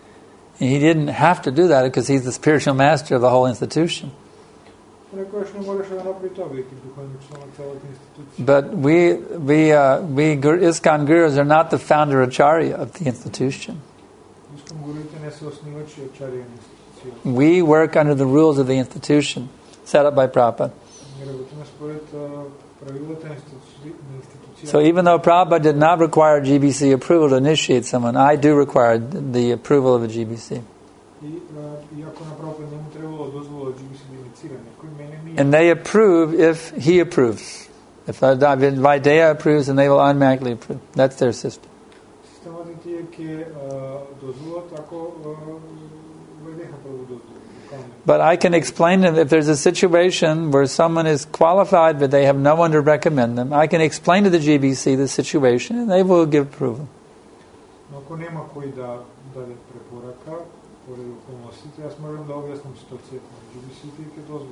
he didn't have to do that because he's the spiritual master of the whole institution. Понекогаш не мораше да направи тоа, бидејќи духовен член на целата институција. But we we uh, we Gur- ISKCON gurus are not the founder acharya of the institution. Искам гуруите не се основачи ачарија на институцијата. We work under the rules of the institution set up by Prabhupada. Ние работиме според правилата на институцијата. So even though Prabhupada did not require G B C approval to initiate someone, I do require the approval of a G B C. И иако на Прабопад не му требало дозвола G B C да инициира некој, мене ми And they approve if he approves. If Videha approves, then they will automatically approve. That's their system. системата тие ќе дозволат ако Ведеха прво дозволи. But I can explain them if there's a situation where someone is qualified but they have no one to recommend them. I can explain to the G B C the situation and they will give approval. Но ако нема кој да даде препорака поради околностите, јас можам да објаснам ситуацијата на G B C и ќе дозволи.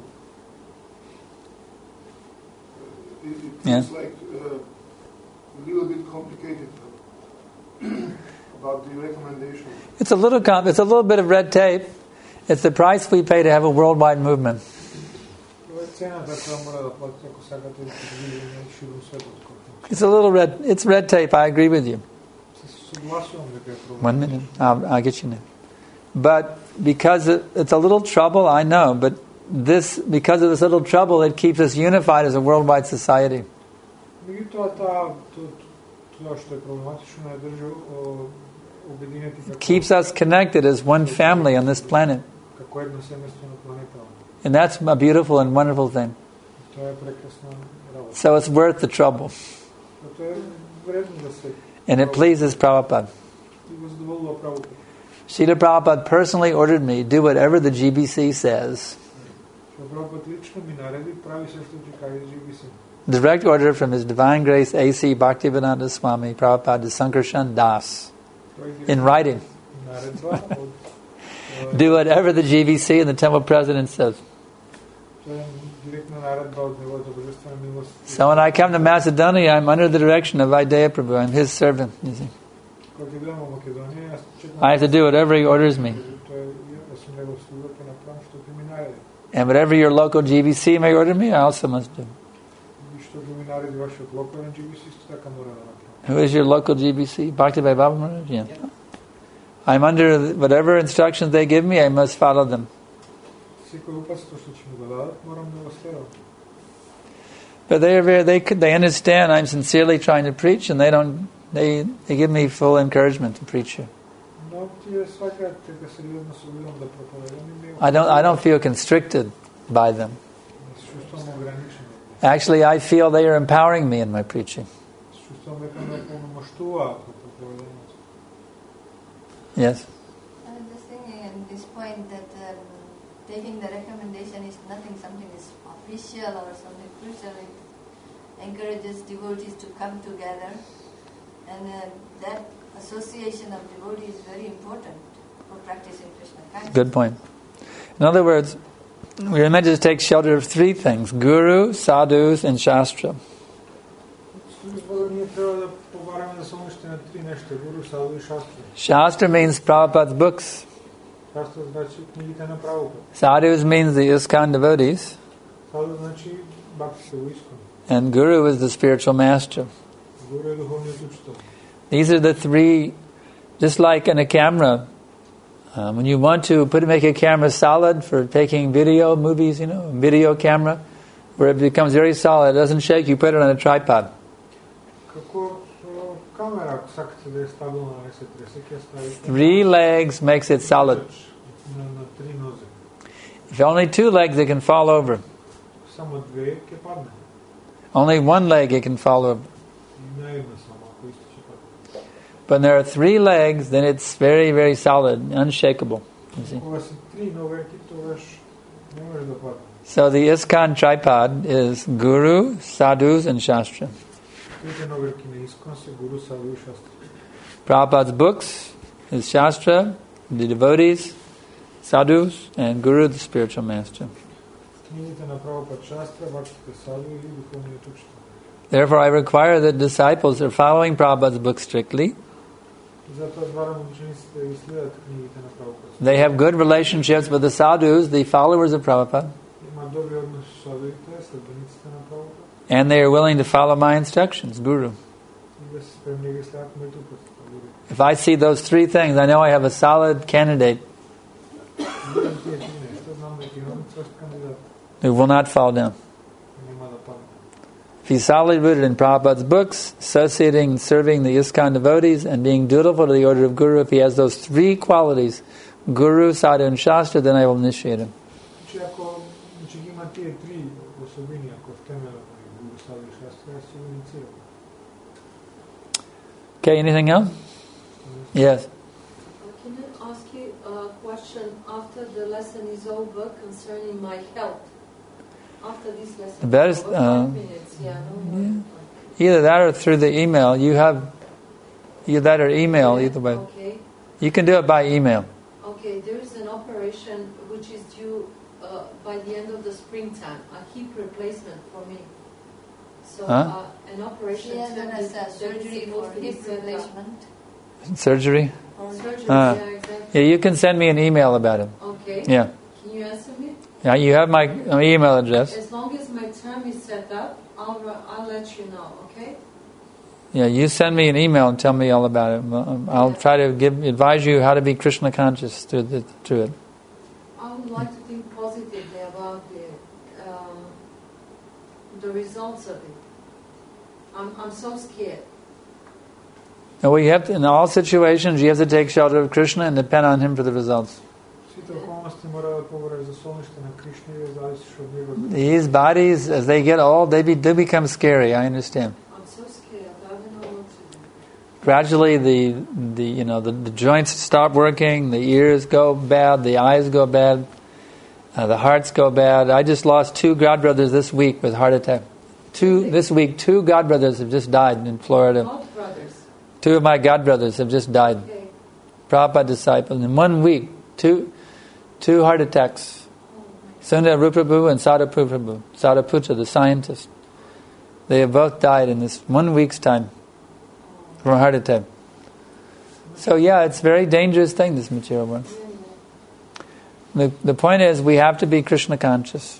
It, it Yeah. seems like uh, a little bit complicated about the recommendation. It's a little com- it's a little bit of red tape. It's the price we pay to have a worldwide movement. Тоа е цената која мора да платите ако сакате да се види на широм светот. It's a little red. It's red tape. I agree with you. Се согласувам дека е проблем. One minute. I'll, I'll get you now. But because it, it's a little trouble, I know. But this, because of this little trouble, it keeps us unified as a worldwide society. Меѓутоа таа тоа што е проблематично е држи обединети It keeps us connected as one family on this planet, како едно семејство на планетата. and that's a beautiful and wonderful thing. Тоа е прекрасна работа. So it's worth the trouble, Тоа е вредно да се and it pleases Prabhupada. и го задоволува правото. Srila Prabhupada personally ordered me do whatever the G B C says. Прабхупад лично ми нареди прави се што ќе каже G B C. Direct order from His Divine Grace A C Bhaktivedanta Swami Prabhupada to Sankarshan Das in writing. Наредба од Do whatever the G B C and the temple president says. тоа е директна наредба од неговата божествена милост. So when I come to Macedonia, I'm under the direction of Videha Prabhu. I'm his servant. You see. Кога ќе идам во Македонија, јас чекам. I have to do whatever he orders me. Тоа е јас сум негов слуга, ќе направам што ќе ми нареди. And whatever your local G B C may order me, I also must do. И што ќе ми нареди вашиот локален G B C, исто така мора да направам. Who is your local G B C? Bhakti Bhai Baba Maharaj? Yeah. I'm under whatever instructions they give me, I must follow them. Секој упатство што ќе ми го дадат, морам да го следам. But they are very, they could, they understand I'm sincerely trying to preach, and they don't. They they give me full encouragement to preach here. Но I don't I don't feel constricted by them. Actually, I feel they are empowering me in my preaching. Yes? I was just thinking at this point that um, taking the recommendation is nothing, something is official or something crucial. It encourages devotees to come together, and uh, that association of devotees is very important for practicing Krishna consciousness. Good point. In other words, we are meant to take shelter of three things: Guru, Sadhus, and Shastra. Shastra means Prabhupada's books. Sadhus means the ISKCON devotees. And Guru is the spiritual master. These are the three, just like in a camera. Um, when you want to put make a camera solid for taking video, movies, you know, video camera, where it becomes very solid, it doesn't shake, you put it on a tripod. Three legs makes it solid. If only two legs, it can fall over. Only one leg, it can fall over. But when there are three legs, then it's very, very solid, unshakable. You see? So the ISKCON tripod is Guru, Sadhus, and Shastra. Prabhupada's books is Shastra, the devotees, Sadhus, and Guru, the spiritual master. Therefore, I require that disciples are following Prabhupada's book strictly. They have good relationships with the sadhus, the followers of Prabhupada. And they are willing to follow my instructions, Guru. If I see those three things, I know I have a solid candidate who will not fall down. If he's solidly rooted in Prabhupada's books, associating and serving the ISKCON devotees, and being dutiful to the order of Guru, if he has those three qualities, Guru, Sadhu, and Shastra, then I will initiate him. Okay, anything else? Yes. Can I ask you a question after the lesson is over concerning my health? After this lesson, that is, over uh, five minutes, yeah, no yeah. Either that or through the email. You have either that or email, either way. Okay. You can do it by email. Okay, there is an operation which is due uh, by the end of the springtime, a hip replacement for me. So, huh? uh, an operation. She has done a surgery for hip replacement. Surgery? Surgery, uh, yeah, exactly. Yeah, you can send me an email about it. Okay. Yeah. Can you answer me? Yeah, you have my uh, email address. As long as my term is set up, I'll, I'll let you know, okay? Yeah, you send me an email and tell me all about it. I'll try to give advise you how to be Krishna conscious through, the, through it. I would like to think positively about the um, the results of it. I'm I'm so scared. And we have to, in all situations, you have to take shelter of Krishna and depend on Him for the results. These bodies, as they get old, they, be, they become scary. I understand. I'm so scared. I don't know what to do. Gradually, the the you know the, the joints stop working, the ears go bad, the eyes go bad, uh, the hearts go bad. I just lost two godbrothers this week with heart attack. Two this week, two godbrothers have just died in Florida. What brothers? Two of my godbrothers have just died. Okay. Prabhupada disciples in one week. Two, two heart attacks. Sundar Ruprabhu and Sadapuprabhu. Sadaputra, the scientist. They have both died in this one week's time from a heart attack. So yeah, it's a very dangerous thing, this material world. The, the point is, we have to be Krishna conscious.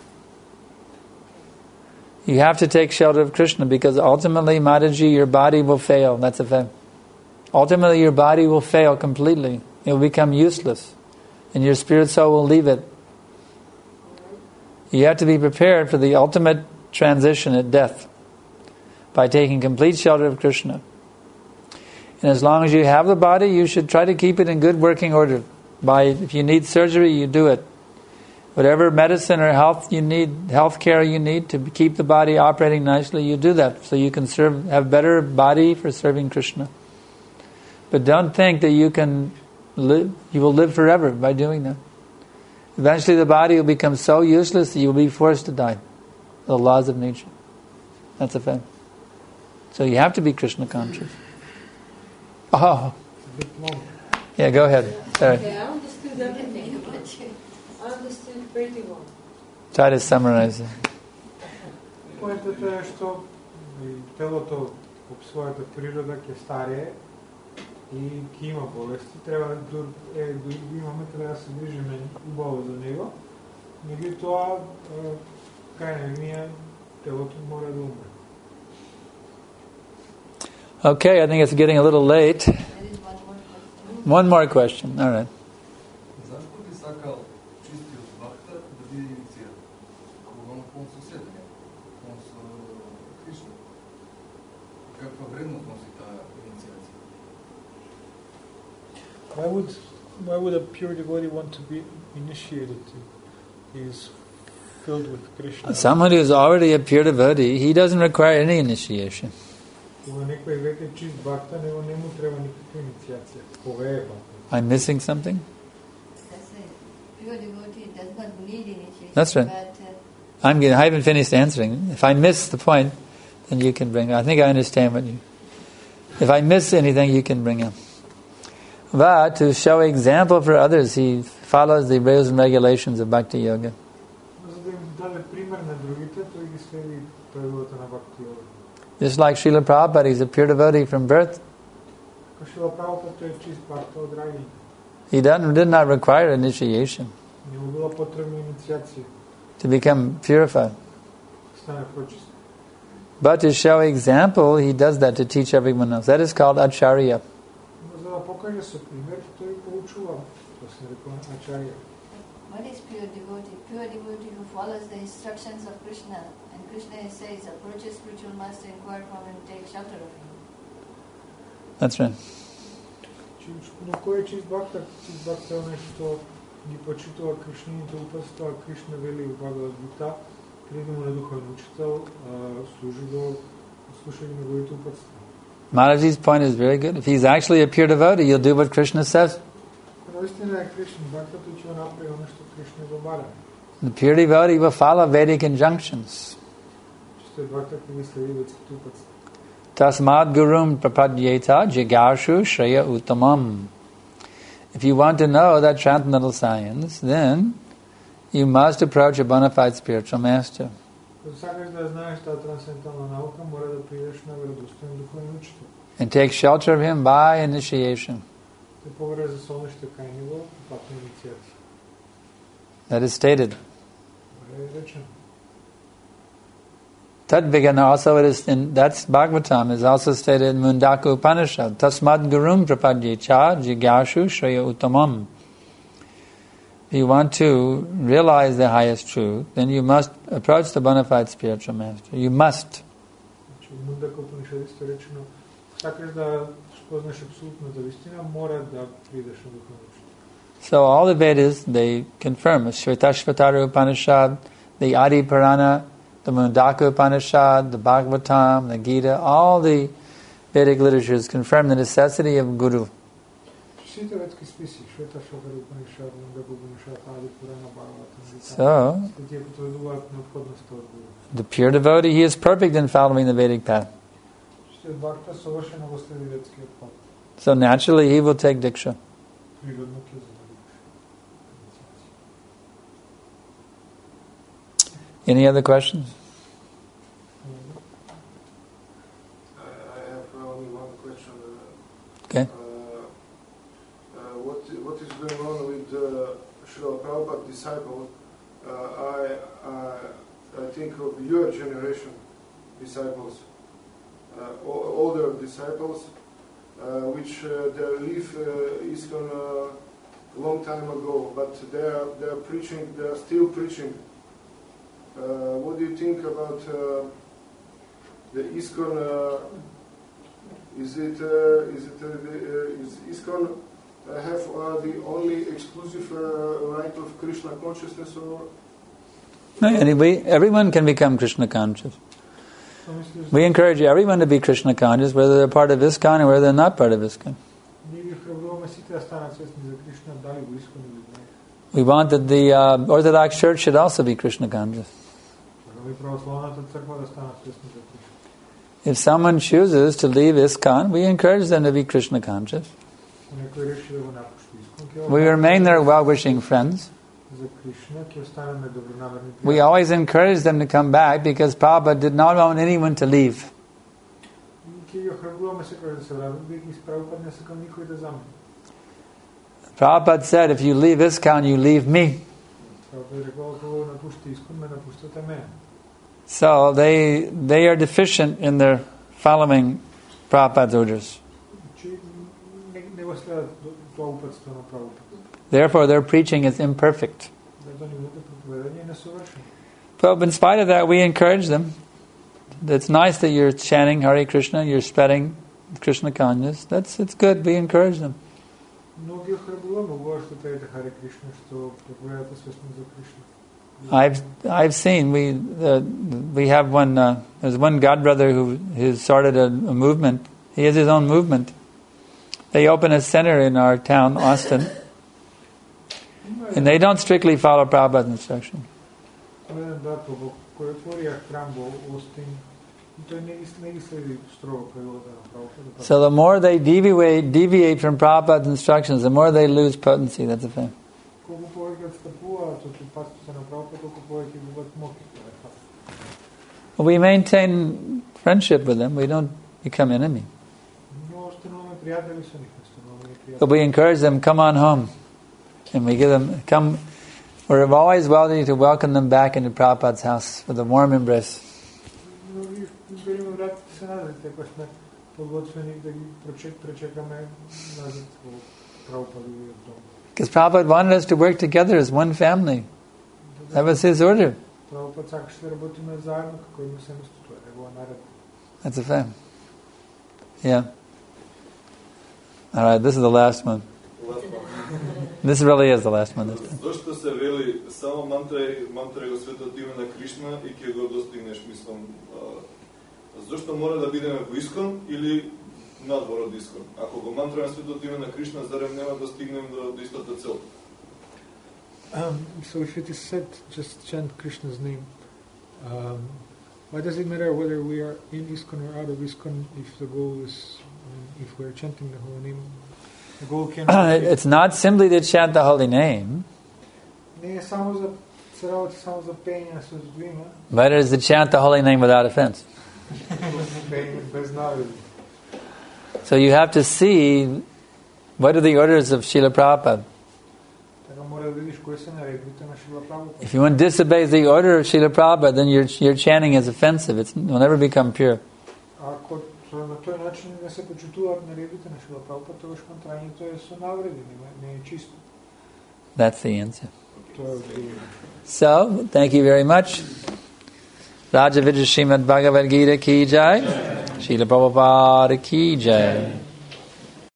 You have to take shelter of Krishna, because ultimately, Mataji, your body will fail. That's a fact. Ultimately, your body will fail completely. It will become useless. And your spirit soul will leave it. You have to be prepared for the ultimate transition at death by taking complete shelter of Krishna. And as long as you have the body, you should try to keep it in good working order. By if you need surgery, you do it. Whatever medicine or health you need, health care you need to keep the body operating nicely, you do that so you can serve, have better body for serving Krishna. But don't think that you can live, you will live forever by doing that. Eventually the body will become so useless that you will be forced to die. The laws of nature. That's a fact. So you have to be Krishna conscious. Oh. Yeah, go ahead. Sorry. Okay, I understood everything. I understood pretty well. Try to summarize it. Поентата е што телото по својата природа ќе старее и ќе има болести, треба да е да имаме треба да се грижиме убаво за него. Меѓутоа крај на телото мора да умре. Okay, I think it's getting a little late. One more question. All right. Zašto bi sakal čisti od bhakta da bi inicirat? Кога он пон со себе, пон со Кришна. Каква вредност носи таа инициација? Why would why would a pure devotee want to be initiated? He is filled with Krishna. Someone who is already a pure devotee, he doesn't require any initiation. I'm missing something? Pure devotee does not need initiation. That's right. But, uh, I'm getting, I haven't finished answering. If I miss the point, then you can bring. I think I understand what you. If I miss anything, you can bring up. But to show example for others, he follows the rules and regulations of Bhakti Yoga. Just like Srila Prabhupada, he's a pure devotee from birth. He done, did not require initiation to become purified. But to show example, he does that to teach everyone else. That is called acharya. what is pure devotee? Pure devotee who follows the instructions of Krishna. And Krishna says, approach a spiritual master, inquire from him, take shelter of him. That's right. Но кој е чист бхакта? Чист бхакта е оној што ги почитува Кришнините упатства, Кришна вели у Бхагавад Гита, приди му на духовен учител, служи го, слушај неговите упатства. Maharaji's point is very good. If he's actually a pure devotee, you'll do what Krishna says. Наистина е Кришна бхакта, тој ќе направи оно што Кришна го бара. The pure devotee will follow Vedic injunctions. Чистој бхакта ќе ги следи ведските упатства. Tasmad gurum prapadyeta jigashu shreya uttamam. If you want to know that transcendental science, then you must approach a bona fide spiritual master. And take shelter of him by initiation. That is stated. Tadvigana also it is in that's Bhagavatam is also stated in Mundaka Upanishad. Tasmad gurum prapadyecha jigyashu shreya uttamam. If you want to realize the highest truth, then you must approach the bona fide spiritual master. You must. So all the Vedas, they confirm. Shvetashvatara Upanishad, the Adi Purana, the Mundaka Upanishad, the Bhagavatam, the Gita, all the Vedic literatures confirm the necessity of Guru. So, the pure devotee, he is perfect in following the Vedic path. So naturally he will take Diksha. Any other questions? I have only one question. Okay. Uh, uh, what what is going on with uh, Srila Prabhupada disciples? Uh, I, I I think of your generation disciples, uh, older disciples, uh, which uh, they live uh, ISKCON a long time ago, but they are they are preaching. They are still preaching. Uh, what do you think about uh, the ISKCON uh, Is it uh, is it uh, the, uh, is ISKCON uh, have uh, the only exclusive uh, right of Krishna consciousness, or? No, anyway, everyone can become Krishna conscious. We encourage everyone to be Krishna conscious, whether they're part of ISKCON or whether they're not part of ISKCON. We want that the uh, Orthodox Church should also be Krishna conscious. If someone chooses to leave ISKCON, we encourage them to be Krishna conscious. We remain their well-wishing friends. We always encourage them to come back because Prabhupada did not want anyone to leave. Prabhupada said, if you leave ISKCON, you leave me. So they they are deficient in their following Prabhupada's orders. Therefore, their preaching is imperfect. But in spite of that, we encourage them. It's nice that you're chanting Hare Krishna, you're spreading Krishna consciousness. That's it's good. We encourage them. I've I've seen we uh, we have one. Uh, there's one God brother who has started a, a movement. He has his own movement. They open a center in our town, Austin, and they don't strictly follow Prabhupada's instruction. So the more they deviate deviate from Prabhupada's instructions, the more they lose potency. That's a fact. Well, we maintain friendship with them. We don't become enemy. But we encourage them, come on home. And we give them, come, we're always ready to welcome them back into Prabhupada's house with a warm embrace. Because Prabhupada wanted us to work together as one family. That was his order. That's a fact. Yeah. All right, this is the last one. This really is the last one this time. Zašto se veli samo mantra mantra го светото име на Кришна и ќе го достигнеш, мислам. Зашто мора да бидеме во ISKCON или надвор од ISKCON? Ако го мантраме светото име на Кришна, зарем нема да стигнем до, до истата цел? Um, so if it is said, just chant Krishna's name. Um, why does it matter whether we are in ISKCON or out of ISKCON if the goal is, um, if we are chanting the holy name? The goal can. It's not simply to chant the holy name. But it is to chant the holy name without offense. So you have to see what are the orders of Srila Prabhupada. If one disobeys the order of Srila Prabhupada, then your your chanting is offensive. It will never become pure. That's the answer. So, thank you very much. Raja Vijay Srimad Bhagavad Gita ki jai. Srila Prabhupada ki jai.